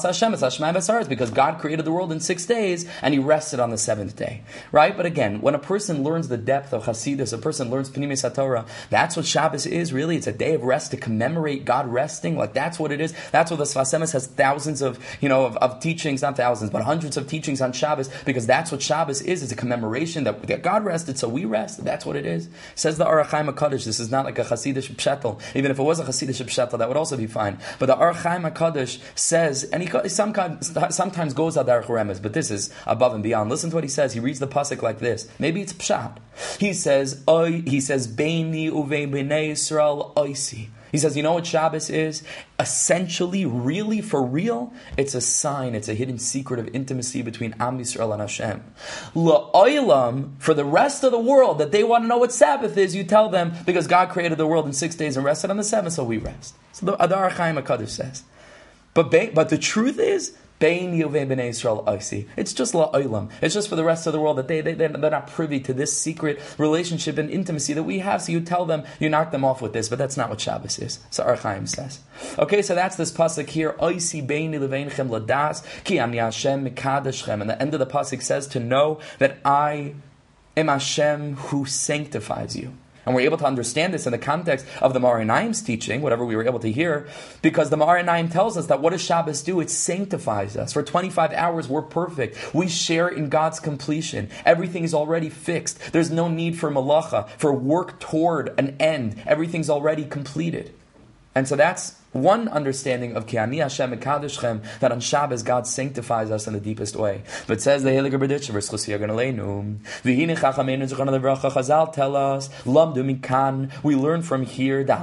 God created the world in six days and He rested on the seventh day. Right? But again, when a person learns the depth of Hasidus, a person learns Pnimis HaTorah, that's what Shabbos is really. It's a day of rest to commemorate God resting. Like that's what it is. That's what the Sfas Emes has thousands of, you know, of, of teachings, not thousands, but hundreds of teachings on Shabbos, because that's what Shabbos is. It's a commemoration that, that God rested, so we rest. That's what it is. Says the Aruch Chaim HaKadosh, this is not like a Hasidish pshatel. Even if it was a Hasidish pshatel, that would also be fine. But the Aruch Chaim HaKadosh says, and he sometimes, sometimes goes ad Aruch Remes, but this is above and beyond. Listen to what he says. He reads the pasuk like this. Maybe it's pshat. He says, Oy, he says, Beini uvein b'nei Yisrael oisi. He says, you know what Shabbos is? Essentially, really, for real, it's a sign, it's a hidden secret of intimacy between Am Yisrael and Hashem. La'olam, for the rest of the world, that they want to know what Sabbath is, you tell them, because God created the world in six days and rested on the seventh, so we rest. So the Aruch Chaim HaKadosh says. But, but the truth is, Bein Yovei B'nei Yisrael Oisi. It's just la'olam. It's just for the rest of the world that they, they, they're not privy to this secret relationship and intimacy that we have. So you tell them, you knock them off with this, but that's not what Shabbos is. So Aruch Chaim says. Okay, so that's this pasuk here. Oisi Beini Leveinchem Ladas Ki Ani Hashem Mikadeshchem. And the end of the pasuk says to know that I am Hashem who sanctifies you. And we're able to understand this in the context of the Ma'or Einayim's teaching, whatever we were able to hear, because the Ma'or Einayim tells us that what does Shabbos do? It sanctifies us. For twenty-five hours, we're perfect. We share in God's completion. Everything is already fixed. There's no need for malacha, for work toward an end. Everything's already completed. And so that's one understanding of Ki Ani Hashem Mekadoshchem, that on Shabbos God sanctifies us in the deepest way. But says the Heilige Berditcher, verse Chosiyah Ganaleinu, V'hine Chachameinu Zechron Levracha, Chazal tell us, Lamdu Mikan, we learn from here, that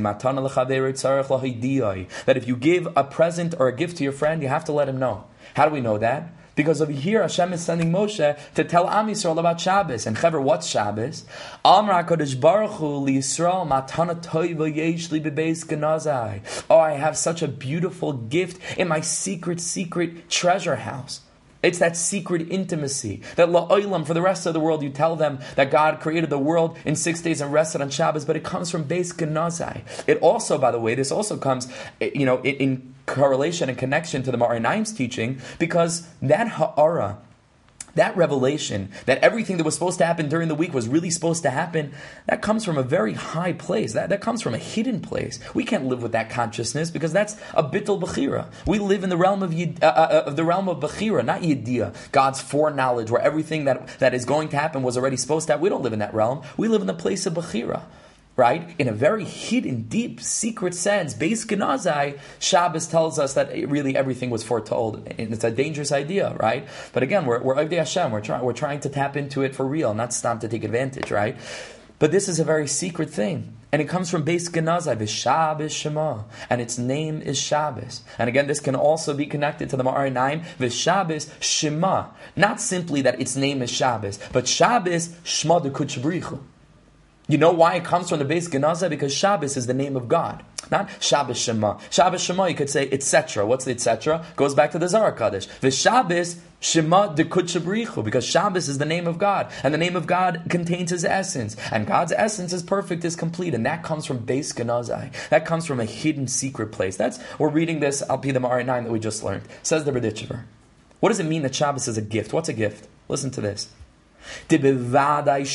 if you give a present or a gift to your friend, you have to let him know. How do we know that? Because over here, Hashem is sending Moshe to tell Am Yisrael about Shabbos. And Chaver, what's Shabbos? Amra Kodesh Baruch Hu Yisrael Matana Toiva Yesh Li Bebeis Genazai. Oh, I have such a beautiful gift in my secret, secret treasure house. It's that secret intimacy. That la'olam, for the rest of the world, you tell them that God created the world in six days and rested on Shabbos, but it comes from Beis Genazai. It also, by the way, this also comes, you know, in, in correlation and connection to the Ma'or Einayim's teaching, because that ha'ara, that revelation, that everything that was supposed to happen during the week was really supposed to happen, that comes from a very high place. That, that comes from a hidden place. We can't live with that consciousness because that's a bittul bechira. We live in the realm of yid, uh, uh, of the realm of bechira, not yediyah, God's foreknowledge, where everything that, that is going to happen was already supposed to happen. We don't live in that realm. We live in the place of bechira. Right? In a very hidden, deep, secret sense, Beis Genazai, Shabbos tells us that it really everything was foretold. And it's a dangerous idea, right? But again, we're we're Avdei Hashem. We're trying we're trying to tap into it for real, not stop to take advantage, right? But this is a very secret thing. And it comes from Beis Genazai, V'Shabbos Shema. And its name is Shabbos. And again, this can also be connected to the Ma'or Einayim, V'Shabbos Shema. Not simply that its name is Shabbos, but Shabbos Shema D'Kutsh B'richu. You know why it comes from the base Genaza? Because Shabbos is the name of God. Not Shabbos Shema. Shabbos Shema, you could say et cetera. What's the et cetera? Goes back to the Zohar Kadosh. The Shabbos Shema de Kutchabrichu, because Shabbos is the name of God, and the name of God contains His essence, and God's essence is perfect, is complete, and that comes from Beis Genazai. That comes from a hidden secret place. That's we're reading this Al Pi the Ma'ari nine that we just learned. Says the Berditchever. What does it mean that Shabbos is a gift? What's a gift? Listen to this. Without a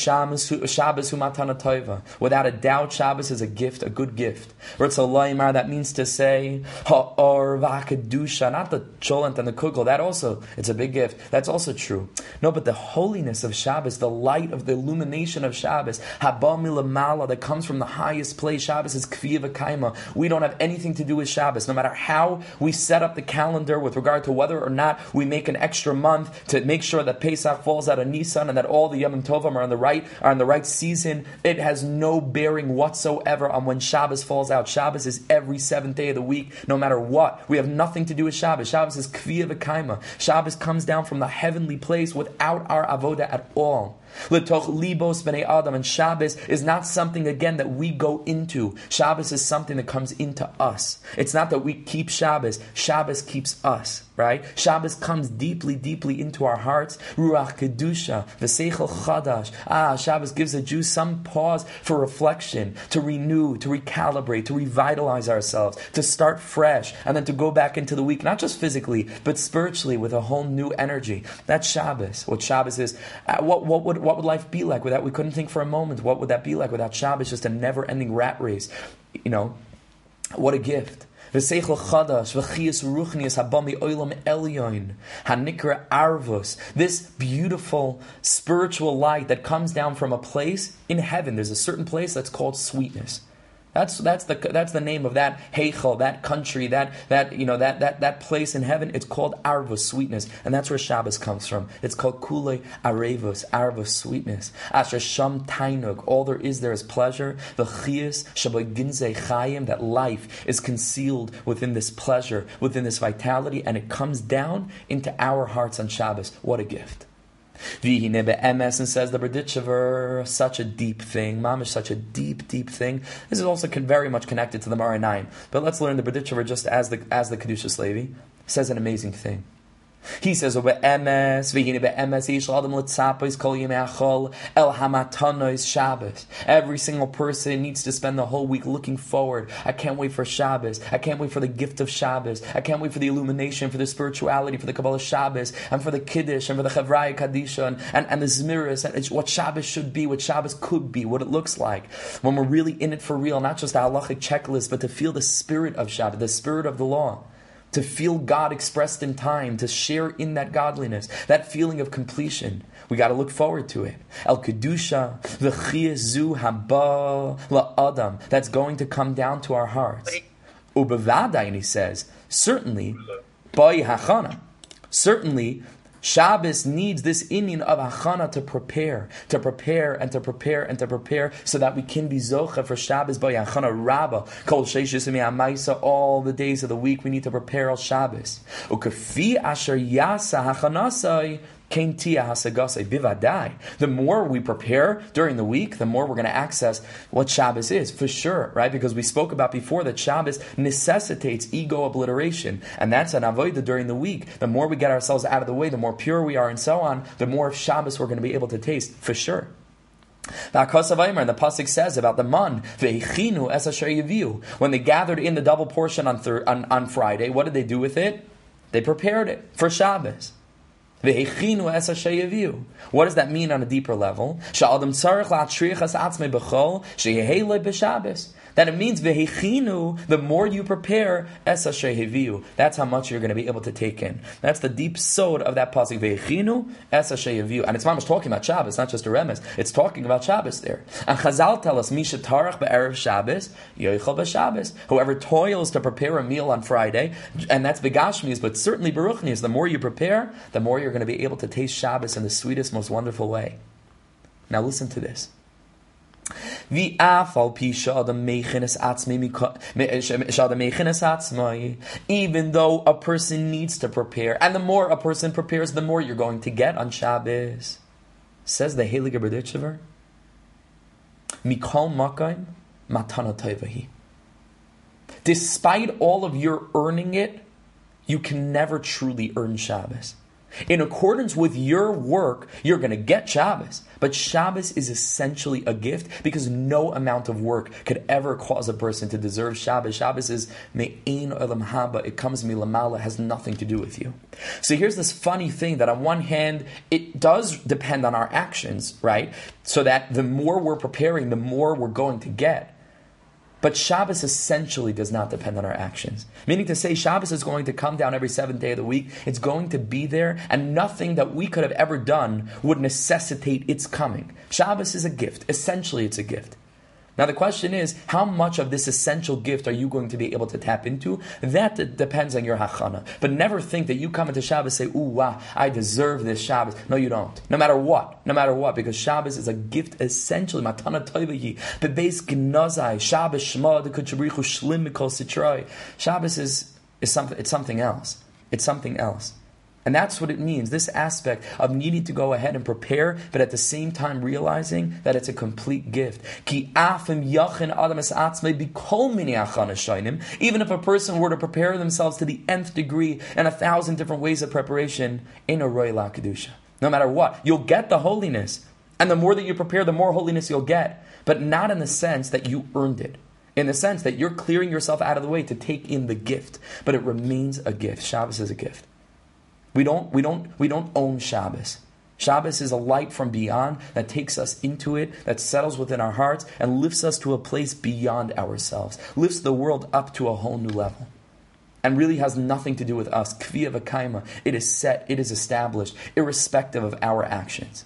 doubt, Shabbos is a gift, a good gift. That means to say, ha'or v'ha'kedusha, not the cholent and the kugel, that also, it's a big gift. That's also true. No, but the holiness of Shabbos, the light of the illumination of Shabbos, haba milamala, that comes from the highest place. Shabbos is kviya v'kaima. We don't have anything to do with Shabbos. No matter how we set up the calendar with regard to whether or not we make an extra month to make sure that Pesach falls out of Nisan and that all the Yom Tovim are on the right are in the right season, it has no bearing whatsoever on when Shabbos falls out. Shabbos is every seventh day of the week, no matter what. We have nothing to do with Shabbos. Shabbos is kviya v'kaima. Shabbos comes down from the heavenly place without our avoda at all. L'toch libos b'nei Adam, and Shabbos is not something again that we go into. Shabbos is something that comes into us. It's not that we keep Shabbos. Shabbos keeps us, right? Shabbos comes deeply, deeply into our hearts. Ruach kedusha, v'seichel chadash. Ah, Shabbos gives the Jew some pause for reflection, to renew, to recalibrate, to revitalize ourselves, to start fresh, and then to go back into the week, not just physically, but spiritually with a whole new energy. That's Shabbos. What Shabbos is. Uh, what what would What would life be like without? We couldn't think for a moment. What would that be like without Shabbos? Just a never-ending rat race. You know, what a gift. V'seichel chadash, v'chiyas ruchnias habami olam elyon, hanikra arvus. This beautiful spiritual light that comes down from a place in heaven. There's a certain place that's called sweetness. That's that's the that's the name of that heichal, that country, that that you know that that that place in heaven. It's called arvus, sweetness, and that's where Shabbos comes from. It's called kulei arevus, arvus, sweetness. Asher sham tainug, all there is there is pleasure. The chiyus shabaginzei chayim, that life is concealed within this pleasure, within this vitality, and it comes down into our hearts on Shabbos. What a gift! V'hine be'emes, and says the Berditchever, such a deep thing, mamish, such a deep, deep thing. This is also con- very much connected to the Ma'ari nine. But let's learn the Berditchever just as the as the Kedushas Levi says an amazing thing. He says, "Be'emes, v'hine be'emes, yishal adam l'tzapos kol yimei achol el hamatanos Shabbos." Every single person needs to spend the whole week looking forward. I can't wait for Shabbos. I can't wait for the gift of Shabbos. I can't wait for the illumination, for the spirituality, for the Kabbalah Shabbos, and for the Kiddush, and for the Chavraya Kadisha, and, and, and the Zmiris, and it's what Shabbos should be, what Shabbos could be, what it looks like. When we're really in it for real, not just a halachic checklist, but to feel the spirit of Shabbos, the spirit of the law. To feel God expressed in time, to share in that godliness, that feeling of completion. We got to look forward to it. El Kedusha, v'chiyas zu haba la'adam, that's going to come down to our hearts. Ubevadai, and he says, certainly, by hachana, certainly, Shabbos needs this inyan of hachana to prepare, to prepare and to prepare and to prepare, so that we can be zocha for Shabbos by hachana rabba. Kol sheishis mi'amaisa, all the days of the week we need to prepare al Shabbos. Ukafi asher yasa hachanasai. The more we prepare during the week, the more we're going to access what Shabbos is, for sure, right? Because we spoke about before that Shabbos necessitates ego obliteration, and that's an avodah during the week. The more we get ourselves out of the way, the more pure we are, and so on, the more of Shabbos we're going to be able to taste, for sure. The pasuk says about the man, when they gathered in the double portion on, thir- on, on Friday, what did they do with it? They prepared it for Shabbos. What does that mean on a deeper level? That it means the more you prepare, that's how much you're going to be able to take in. That's the deep sod of that pasuk. And it's mamash talking about Shabbos, not just a remes. It's talking about Shabbos there. And Chazal tell us, Misha tarach be'erev Shabbos, yoichel b'Shabbos. Whoever toils to prepare a meal on Friday, and that's begashmis, but certainly beruchnis. The more you prepare, the more you're going to be able to taste Shabbos in the sweetest, most wonderful way. Now listen to this. Even though a person needs to prepare, and the more a person prepares, the more you're going to get on Shabbos, says the Heilige Berditchever. Mikol Makayim Matana Taivahi. Despite all of your earning it, you can never truly earn Shabbos. In accordance with your work, you're going to get Shabbos. But Shabbos is essentially a gift because no amount of work could ever cause a person to deserve Shabbos. Shabbos is me'ein olam haba. It comes milamala, has nothing to do with you. So here's this funny thing that on one hand, it does depend on our actions, right? So that the more we're preparing, the more we're going to get. But Shabbos essentially does not depend on our actions. Meaning to say, Shabbos is going to come down every seventh day of the week. It's going to be there, and nothing that we could have ever done would necessitate its coming. Shabbos is a gift. Essentially, it's a gift. Now the question is, how much of this essential gift are you going to be able to tap into? That d- depends on your hachana. But never think that you come into Shabbos and say, ooh, wow, I deserve this Shabbos. No, you don't. No matter what. No matter what. Because Shabbos is a gift essentially. Matana toivahi. Bebeis gnazai. Shabbos shma de kutshabrichu shlim mikol sitrai. Shabbos is, is something, it's something else. It's something else. And that's what it means, this aspect of needing to go ahead and prepare, but at the same time realizing that it's a complete gift. Even if a person were to prepare themselves to the nth degree and a thousand different ways of preparation, in a roila kedusha. No matter what, you'll get the holiness. And the more that you prepare, the more holiness you'll get. But not in the sense that you earned it. In the sense that you're clearing yourself out of the way to take in the gift. But it remains a gift. Shabbos is a gift. We don't, we don't, we don't own Shabbos. Shabbos is a light from beyond that takes us into it, that settles within our hearts, and lifts us to a place beyond ourselves. Lifts the world up to a whole new level. And really has nothing to do with us. Kviya v'kaima. It is set, it is established, irrespective of our actions.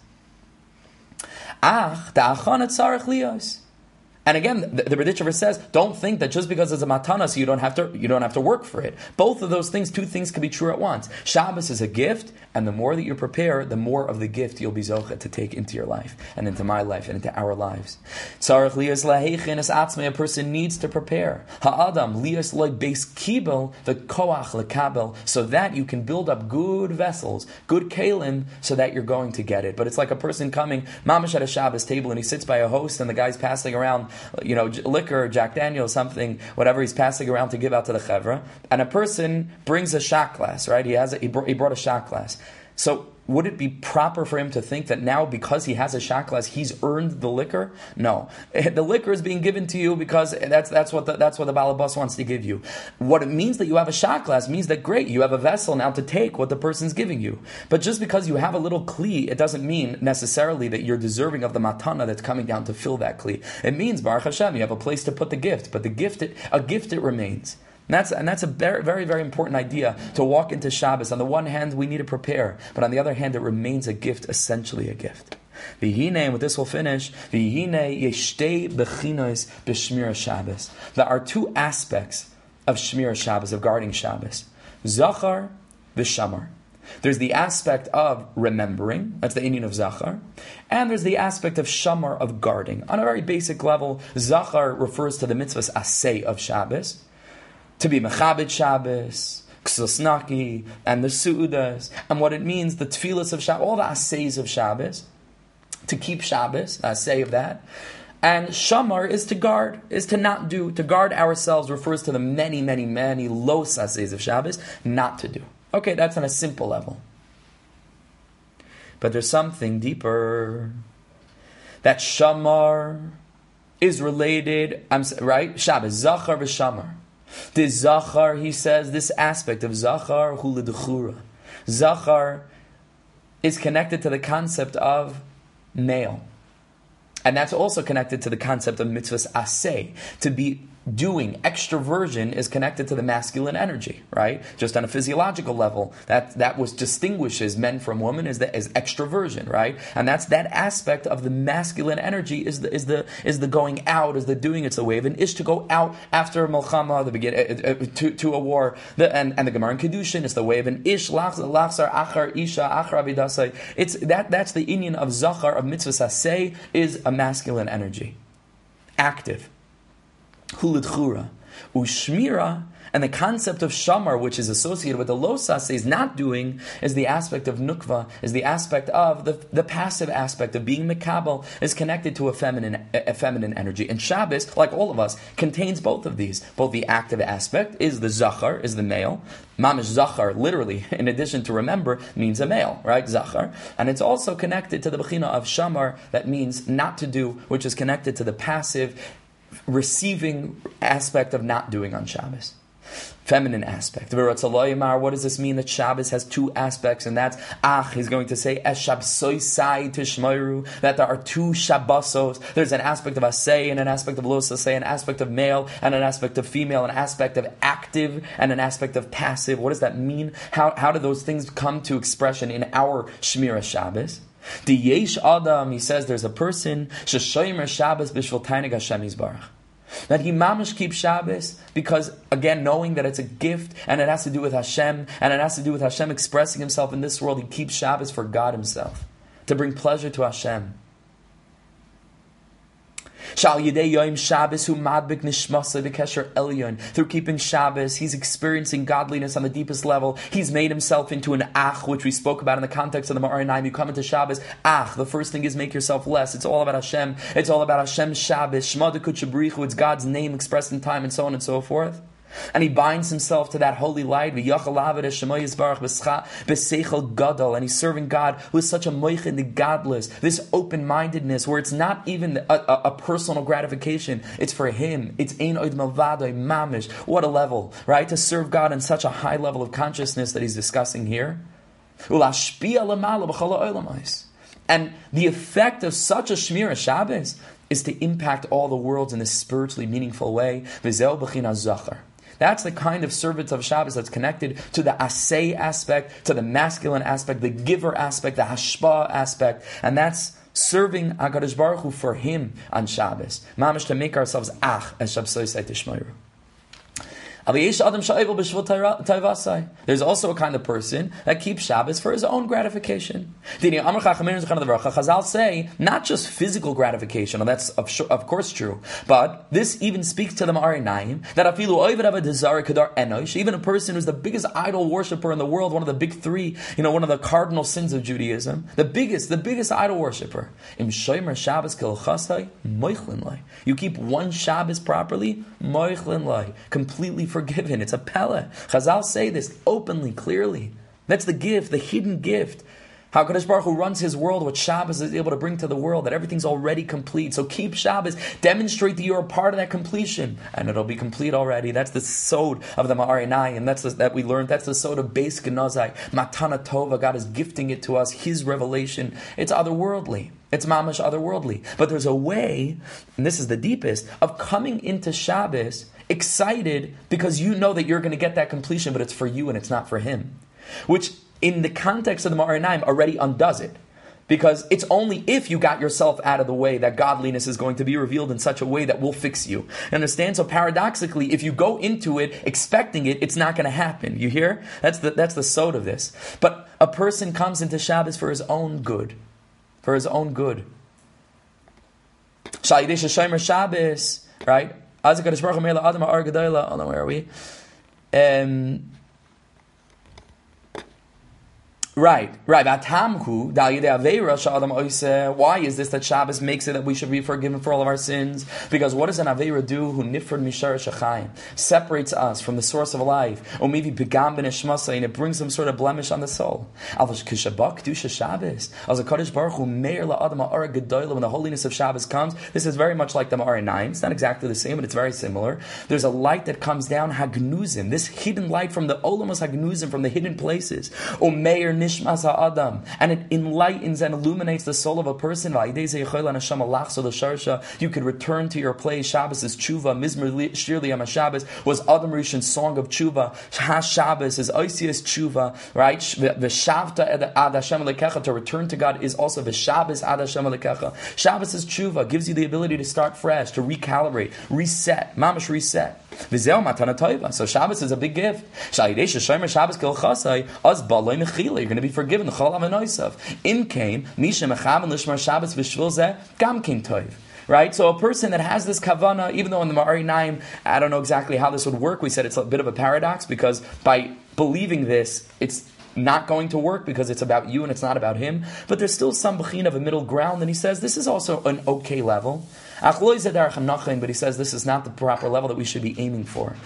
Ach, da'achana tzarech liyos. And again, the, the Berditchever says, don't think that just because it's a matana, so you don't have to you don't have to work for it. Both of those things, two things can be true at once. Shabbos is a gift, and the more that you prepare, the more of the gift you'll be zochet to take into your life, and into my life, and into our lives. Tzarech liyos laheichen es atzmei, a person needs to prepare. Ha'adam liyos loy beis kibel the koach lekabel, so that you can build up good vessels, good kalim, so that you're going to get it. But it's like a person coming, mamash at a Shabbos table, and he sits by a host, and the guy's passing around, you know, liquor, Jack Daniels, something, whatever he's passing around to give out to the chevra, and a person brings a shot glass, right? He has a, he, brought, he brought a shot glass. So would it be proper for him to think that now because he has a shot glass, he's earned the liquor? No. The liquor is being given to you because that's that's what the, that's what the balabas wants to give you. What it means that you have a shot glass means that great, you have a vessel now to take what the person's giving you. But just because you have a little kli, it doesn't mean necessarily that you're deserving of the matana that's coming down to fill that kli. It means, Baruch Hashem, you have a place to put the gift, but the gift, it, a gift it remains. And that's, and that's a very, very, very important idea to walk into Shabbos. On the one hand, we need to prepare, but on the other hand, it remains a gift, essentially a gift. V'hine, and with this we'll finish, V'hine yeshtei bechinos b'shmir Shabbos. There are two aspects of Shmir Shabbos, of guarding Shabbos. Zachar v'shamar. There's the aspect of remembering, that's the inyan of Zachar, and there's the aspect of Shamar, of guarding. On a very basic level, Zachar refers to the mitzvahs aseh of Shabbos, to be mechabed Shabbos, ksosnaki, and the su'udas, and what it means, the tefillas of Shabbos, all the assays of Shabbos, to keep Shabbos, the assay of that. And shamar is to guard, is to not do. To guard ourselves refers to the many, many, many los assays of Shabbos, not to do. Okay, that's on a simple level. But there's something deeper. That shamar is related, I'm right? Shabbos, zachar v'shamar. The Zachar, he says, this aspect of Zachar, hu l'dechura. Zachar is connected to the concept of male. And that's also connected to the concept of mitzvahs aseh. To be doing, extroversion is connected to the masculine energy, right? Just on a physiological level, that that was distinguishes men from women is the is extroversion, right? And that's that aspect of the masculine energy is the is the is the going out, is the doing. It's the way of an ish to go out after milchama, the begin uh, uh, to to a war. The, and and the Gemara in Kedushin is the way of an ish lachzar achar isha achar avidasai. It's that that's the inyan of zachar of mitzvah saseh is a masculine energy, active. Hulidchura, ushmira, And the concept of shamar, which is associated with the lo saseh, is not doing, is the aspect of nukva, is the aspect of the, the passive aspect of being mekabel, is connected to a feminine a feminine energy. And Shabbos, like all of us, contains both of these. Both the active aspect is the zachar, is the male. Mamish zachar, literally, in addition to remember, means a male, right? Zachar. And it's also connected to the bechina of shamar, that means not to do, which is connected to the passive, receiving aspect of not doing on Shabbos. Feminine aspect. What does this mean that Shabbos has two aspects? And that's Ach, he's going to say Es Shabbosai Tishmoiru, that there are two Shabbosos. There's an aspect of Asay and an aspect of Lo Saseh, an aspect of male and an aspect of female, an aspect of active and an aspect of passive. What does that mean? How how do those things come to expression in our Shmira Shabbos? The Yesh Adam, he says there's a person Sheshoymer Shabbos Bishvil Tainig Hashem Yisbarach, that he mamish keeps Shabbos because, again, knowing that it's a gift and it has to do with Hashem, and it has to do with Hashem expressing himself in this world. He keeps Shabbos for God himself, to bring pleasure to Hashem. Shal Yidei Yom Shabbos hu madbik nishmasa b'kesher elyon. Through keeping Shabbos, he's experiencing godliness on the deepest level. He's made himself into an ach, which we spoke about in the context of the Ma'ar Naim. You come into Shabbos, ach. The first thing is make yourself less. It's all about Hashem. It's all about Hashem's Shabbos. Shema Dekut Shabrichu. It's God's name expressed in time, and so on and so forth. And he binds himself to that holy light, and he's serving God who is such a moich in the godless, this open-mindedness where it's not even a, a, a personal gratification, it's for him. It's ein oid malvadoi mamish. What a level, right? To serve God in such a high level of consciousness that he's discussing here. And the effect of such a Shmira Shabbos is to impact all the worlds in a spiritually meaningful way. V'zeu b'china zachar. That's the kind of servant of Shabbos that's connected to the asay aspect, to the masculine aspect, the giver aspect, the hashpa aspect, and that's serving HaKadosh Baruch Hu for him on Shabbos. Mamish, to make ourselves ach as Shabbos Tishmoiru. There's also a kind of person that keeps Shabbos for his own gratification. Chazal say not just physical gratification, and that's of, of course true, but this even speaks to the Ma'ar Naim that even a person who's the biggest idol worshipper in the world, one of the big three, you know, one of the cardinal sins of Judaism, the biggest, the biggest idol worshipper. You keep one Shabbos properly, completely forgiven. It's a pella. Chazal say this openly, clearly. That's the gift, the hidden gift. How HaKadosh Baruch Hu runs his world, what Shabbos is able to bring to the world, that everything's already complete. So keep Shabbos, demonstrate that you're a part of that completion, and it'll be complete already. That's the sod of the Ma'ar Naim. That's the, that we learned. That's the sod of Beis Genazai. Matana Tova, God is gifting it to us, his revelation. It's otherworldly. It's mamash otherworldly. But there's a way, and this is the deepest, of coming into Shabbos excited because you know that you're going to get that completion, but it's for you and it's not for him. Which, in the context of the Ma'ar Naim, already undoes it. Because it's only if you got yourself out of the way that godliness is going to be revealed in such a way that will fix you. Understand? So paradoxically, if you go into it expecting it, it's not going to happen. You hear? That's the that's the sod of this. But a person comes into Shabbos for his own good. For his own good. Shabbos, right? Oh, no, where are we? Um, Right, right. Why is this that Shabbos makes it that we should be forgiven for all of our sins? Because what does an Aveira do who nifred mishar shachayim, separates us from the source of life, or maybe pigam ben eshmasa, and it brings some sort of blemish on the soul? When the holiness of Shabbos comes, this is very much like the Ma'ar Naim. It's not exactly the same, but it's very similar. There's a light that comes down, hagnuzim, this hidden light from the olamos hagnuzim, from the hidden places. Umeir nishmas ha'adam, and it enlightens and illuminates the soul of a person. You could return to your place. Shabbos is tshuva. Mizmor Shir Liyam Shabbos was Adam Rishon's song of tshuva. Ha-Shabbos is Oisias tshuva, right? V'shavta ad Hashem lekecha, to return to God, is also v'Shabbos ad Hashem lekecha. Shabbos is tshuva, gives you the ability to start fresh, to recalibrate, reset, mamash reset. So Shabbos is a big gift. You're going to be forgiven. Im came Misha Mechavan Lishmar Shabbos V'Shvil Zeh Gam King Toiv. Right? So a person that has this kavana, even though in the Ma'ari Naim, I don't know exactly how this would work. We said it's a bit of a paradox because by believing this, it's not going to work because it's about you and it's not about him. But there's still some b'chin of a middle ground, and he says this is also an okay level. But he says this is not the proper level that we should be aiming for.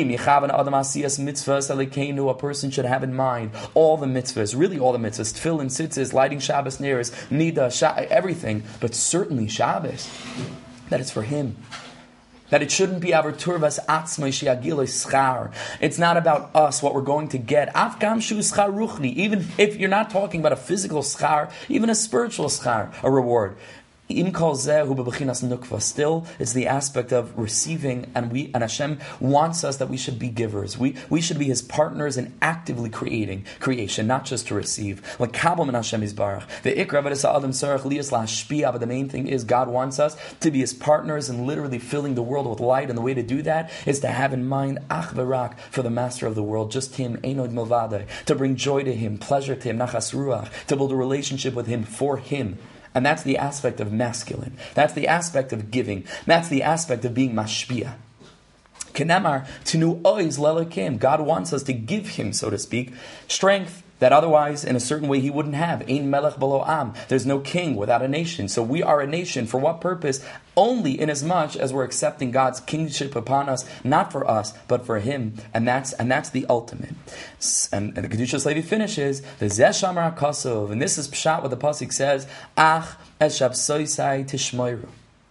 A person should have in mind all the mitzvahs, really all the mitzvahs, tefillin, tzitzis, lighting Shabbos neiros, nida, Sha- everything, but certainly Shabbos, that it's for him. That it shouldn't be our turvas atzmai she'agiloi schar. It's not about us, what we're going to get. Afgam shu schar ruchni. Even if you're not talking about a physical schar, even a spiritual schar, a reward. Im kol zeh hu bebechinas nukva. Still, it's the aspect of receiving, and we and Hashem wants us that we should be givers. We we should be His partners in actively creating creation, not just to receive. Like kabel min Hashem Yisbarach. The ikra v'desa adam sarach liyas la'ashpia. But the main thing is God wants us to be His partners and literally filling the world with light. And the way to do that is to have in mind ach v'rak, for the Master of the world, just Him, einod milvadai, to bring joy to Him, pleasure to Him, nachas ruach, to build a relationship with Him for Him. And that's the aspect of masculine. That's the aspect of giving. That's the aspect of being mashpia. Kenemar, tinu oiz lelakim. God wants us to give Him, so to speak, strength that otherwise, in a certain way, He wouldn't have. Ein melech b'lo am. There's no king without a nation. So we are a nation. For what purpose? Only in as much as we're accepting God's kingship upon us, not for us, but for Him. And that's and that's the ultimate. And, and the Kedushas Levi finishes, the Zeh Shamar HaKosov, and this is Pshat what the Pasuk says, Ach eshab soisai tishmoiru.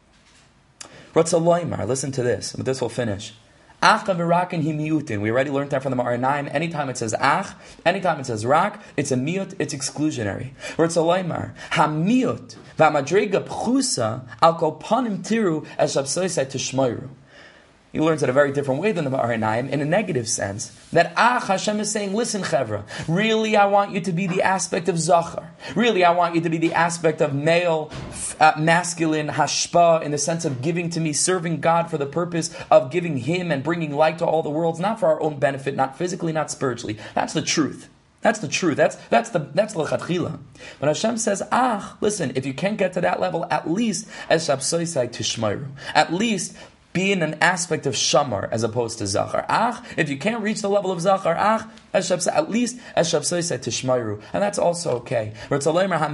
Ratzaloymar, listen to this, and this will finish. Ach v'rakin hi miyutin. We already learned that from the Ma'ar Naim. Anytime it says ach, anytime it says rak, it's a miyut, it's exclusionary. Ratzaloymar, ha miyut v'amadrega pchusa al kol panim tiru eshab soisai tishmoiru. He learns it a very different way than the Ma'ar Naim, in a negative sense. That Ach, Hashem is saying, listen, Chevra, really I want you to be the aspect of Zachar. Really I want you to be the aspect of male, uh, masculine, hashpa, in the sense of giving to me, serving God for the purpose of giving Him and bringing light to all the worlds, not for our own benefit, not physically, not spiritually. That's the truth. That's the truth. That's that's the that's l'chatchila. But Hashem says, Ah, listen, if you can't get to that level, at least as shabsoisai tishmayru. At least be in an aspect of shamar as opposed to zachar. Ach, if you can't reach the level of zachar, ach, at least as shabsoisai tishmayru, and that's also okay. It's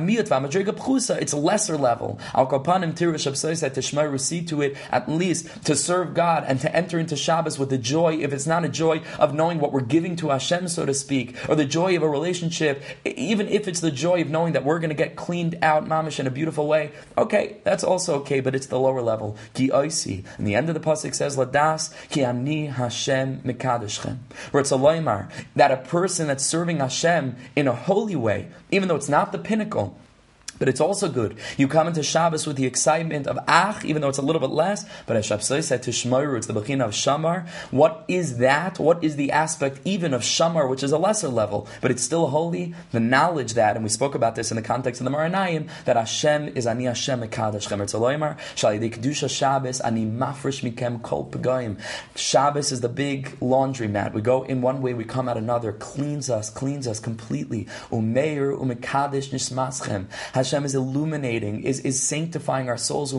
lesser level. Al kapanim tiru shabsoisai tishmayru. See to it at least to serve God and to enter into Shabbos with the joy. If it's not a joy of knowing what we're giving to Hashem, so to speak, or the joy of a relationship, even if it's the joy of knowing that we're going to get cleaned out, mamish, in a beautiful way, okay, that's also okay. But it's the lower level. Ki oisi. And the end of the pasuk says, "Ladas ki ani Hashem mekadoshchem." Ratzaloymar, that a person that's serving Hashem in a holy way, even though it's not the pinnacle, but it's also good. You come into Shabbos with the excitement of Ach, even though it's a little bit less, but as Shabsai said to Shmoiru, it's the Bechina of Shamar. What is that? What is the aspect even of Shamar, which is a lesser level, but it's still holy? The knowledge that, and we spoke about this in the context of the Ma'ar Naim, that Hashem is Ani Hashem Mekadosh Chem Erzaloymar, Shalidei Kedusha Shabbos, Ani Mafresh Mikem Kol Pegoyim. Shabbos is the big laundry mat. We go in one way, we come out another, cleans us, cleans us completely. Umeir Umekadesh Nishmaschem. Hashem is illuminating, is, is sanctifying our souls,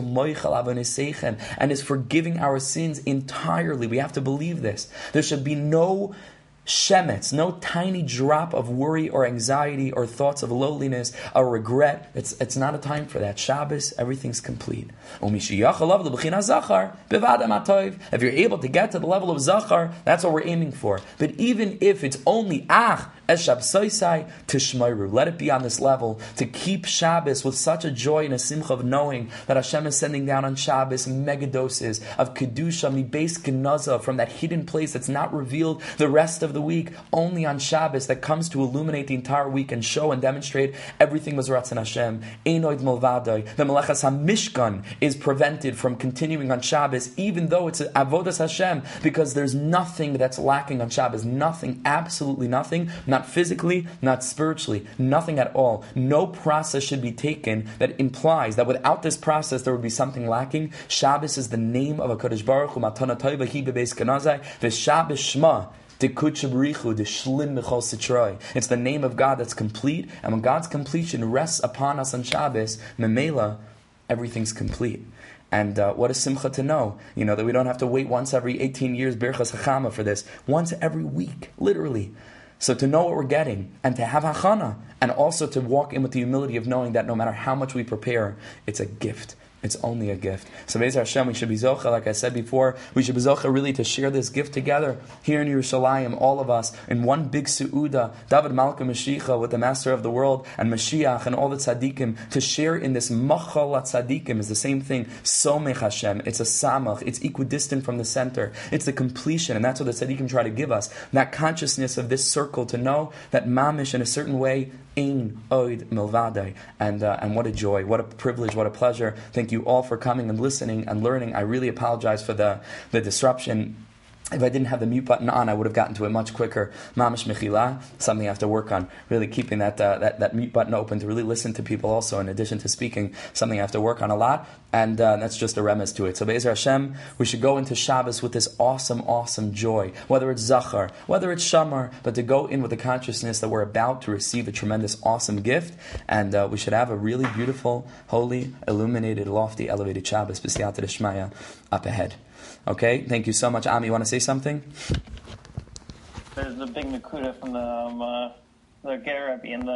and is forgiving our sins entirely. We have to believe this. There should be no shemetz, no tiny drop of worry or anxiety or thoughts of lowliness or regret. It's it's not a time for that. Shabbos, everything's complete. If you're able to get to the level of Zachar, that's what we're aiming for. But even if it's only Ach, let it be on this level, to keep Shabbos with such a joy and a simcha of knowing that Hashem is sending down on Shabbos mega doses of Kedusha, Mibeis Genaza, from that hidden place that's not revealed the rest of the week, only on Shabbos, that comes to illuminate the entire week and show and demonstrate everything was Ratzon Hashem. Einoid Milvadai. The Melechas HaMishkan is prevented from continuing on Shabbos, even though it's Avodas Hashem, because there's nothing that's lacking on Shabbos. Nothing, absolutely nothing. Not physically, not spiritually, nothing at all. No process should be taken that implies that without this process there would be something lacking. Shabbos is the name of HaKadosh Baruch Hu, Matana Toiva Hi Bebeis Kenazai, V'Shabbos Shema, it's the name of God that's complete, and when God's completion rests upon us on Shabbos, Memela, everything's complete. And uh, what a simcha to know, you know, that we don't have to wait once every eighteen years, Birchas Hachama, for this. Once every week, literally. So to know what we're getting, and to have hachana, and also to walk in with the humility of knowing that no matter how much we prepare, it's a gift. It's only a gift. So Be'ezer Hashem, we should be zocha, like I said before, we should be zocha really to share this gift together here in Yerushalayim, all of us, in one big su'uda, David Malka Mashiach with the Master of the World, and Mashiach, and all the tzaddikim, to share in this machal tzaddikim is the same thing, somech Hashem, it's a samach, it's equidistant from the center, it's the completion, and that's what the tzaddikim try to give us, that consciousness of this circle, to know that mamish in a certain way, ein oid milvadai, and uh, and what a joy, what a privilege, what a pleasure. Thank you all for coming and listening and learning. I really apologize for the, the disruption. If I didn't have the mute button on, I would have gotten to it much quicker. Mamash mechila, something I have to work on. Really keeping that, uh, that that mute button open to really listen to people also, in addition to speaking, something I have to work on a lot. And uh, that's just a remez to it. So Be'ezer Hashem, we should go into Shabbos with this awesome, awesome joy. Whether it's Zachar, whether it's Shamar, but to go in with the consciousness that we're about to receive a tremendous, awesome gift. And uh, we should have a really beautiful, holy, illuminated, lofty, elevated Shabbos, B'siyata D'Shmaya, up ahead. Okay, thank you so much. Ami, you want to say something? There's the big Nakuda from the um, uh, the Ger Rebbe in the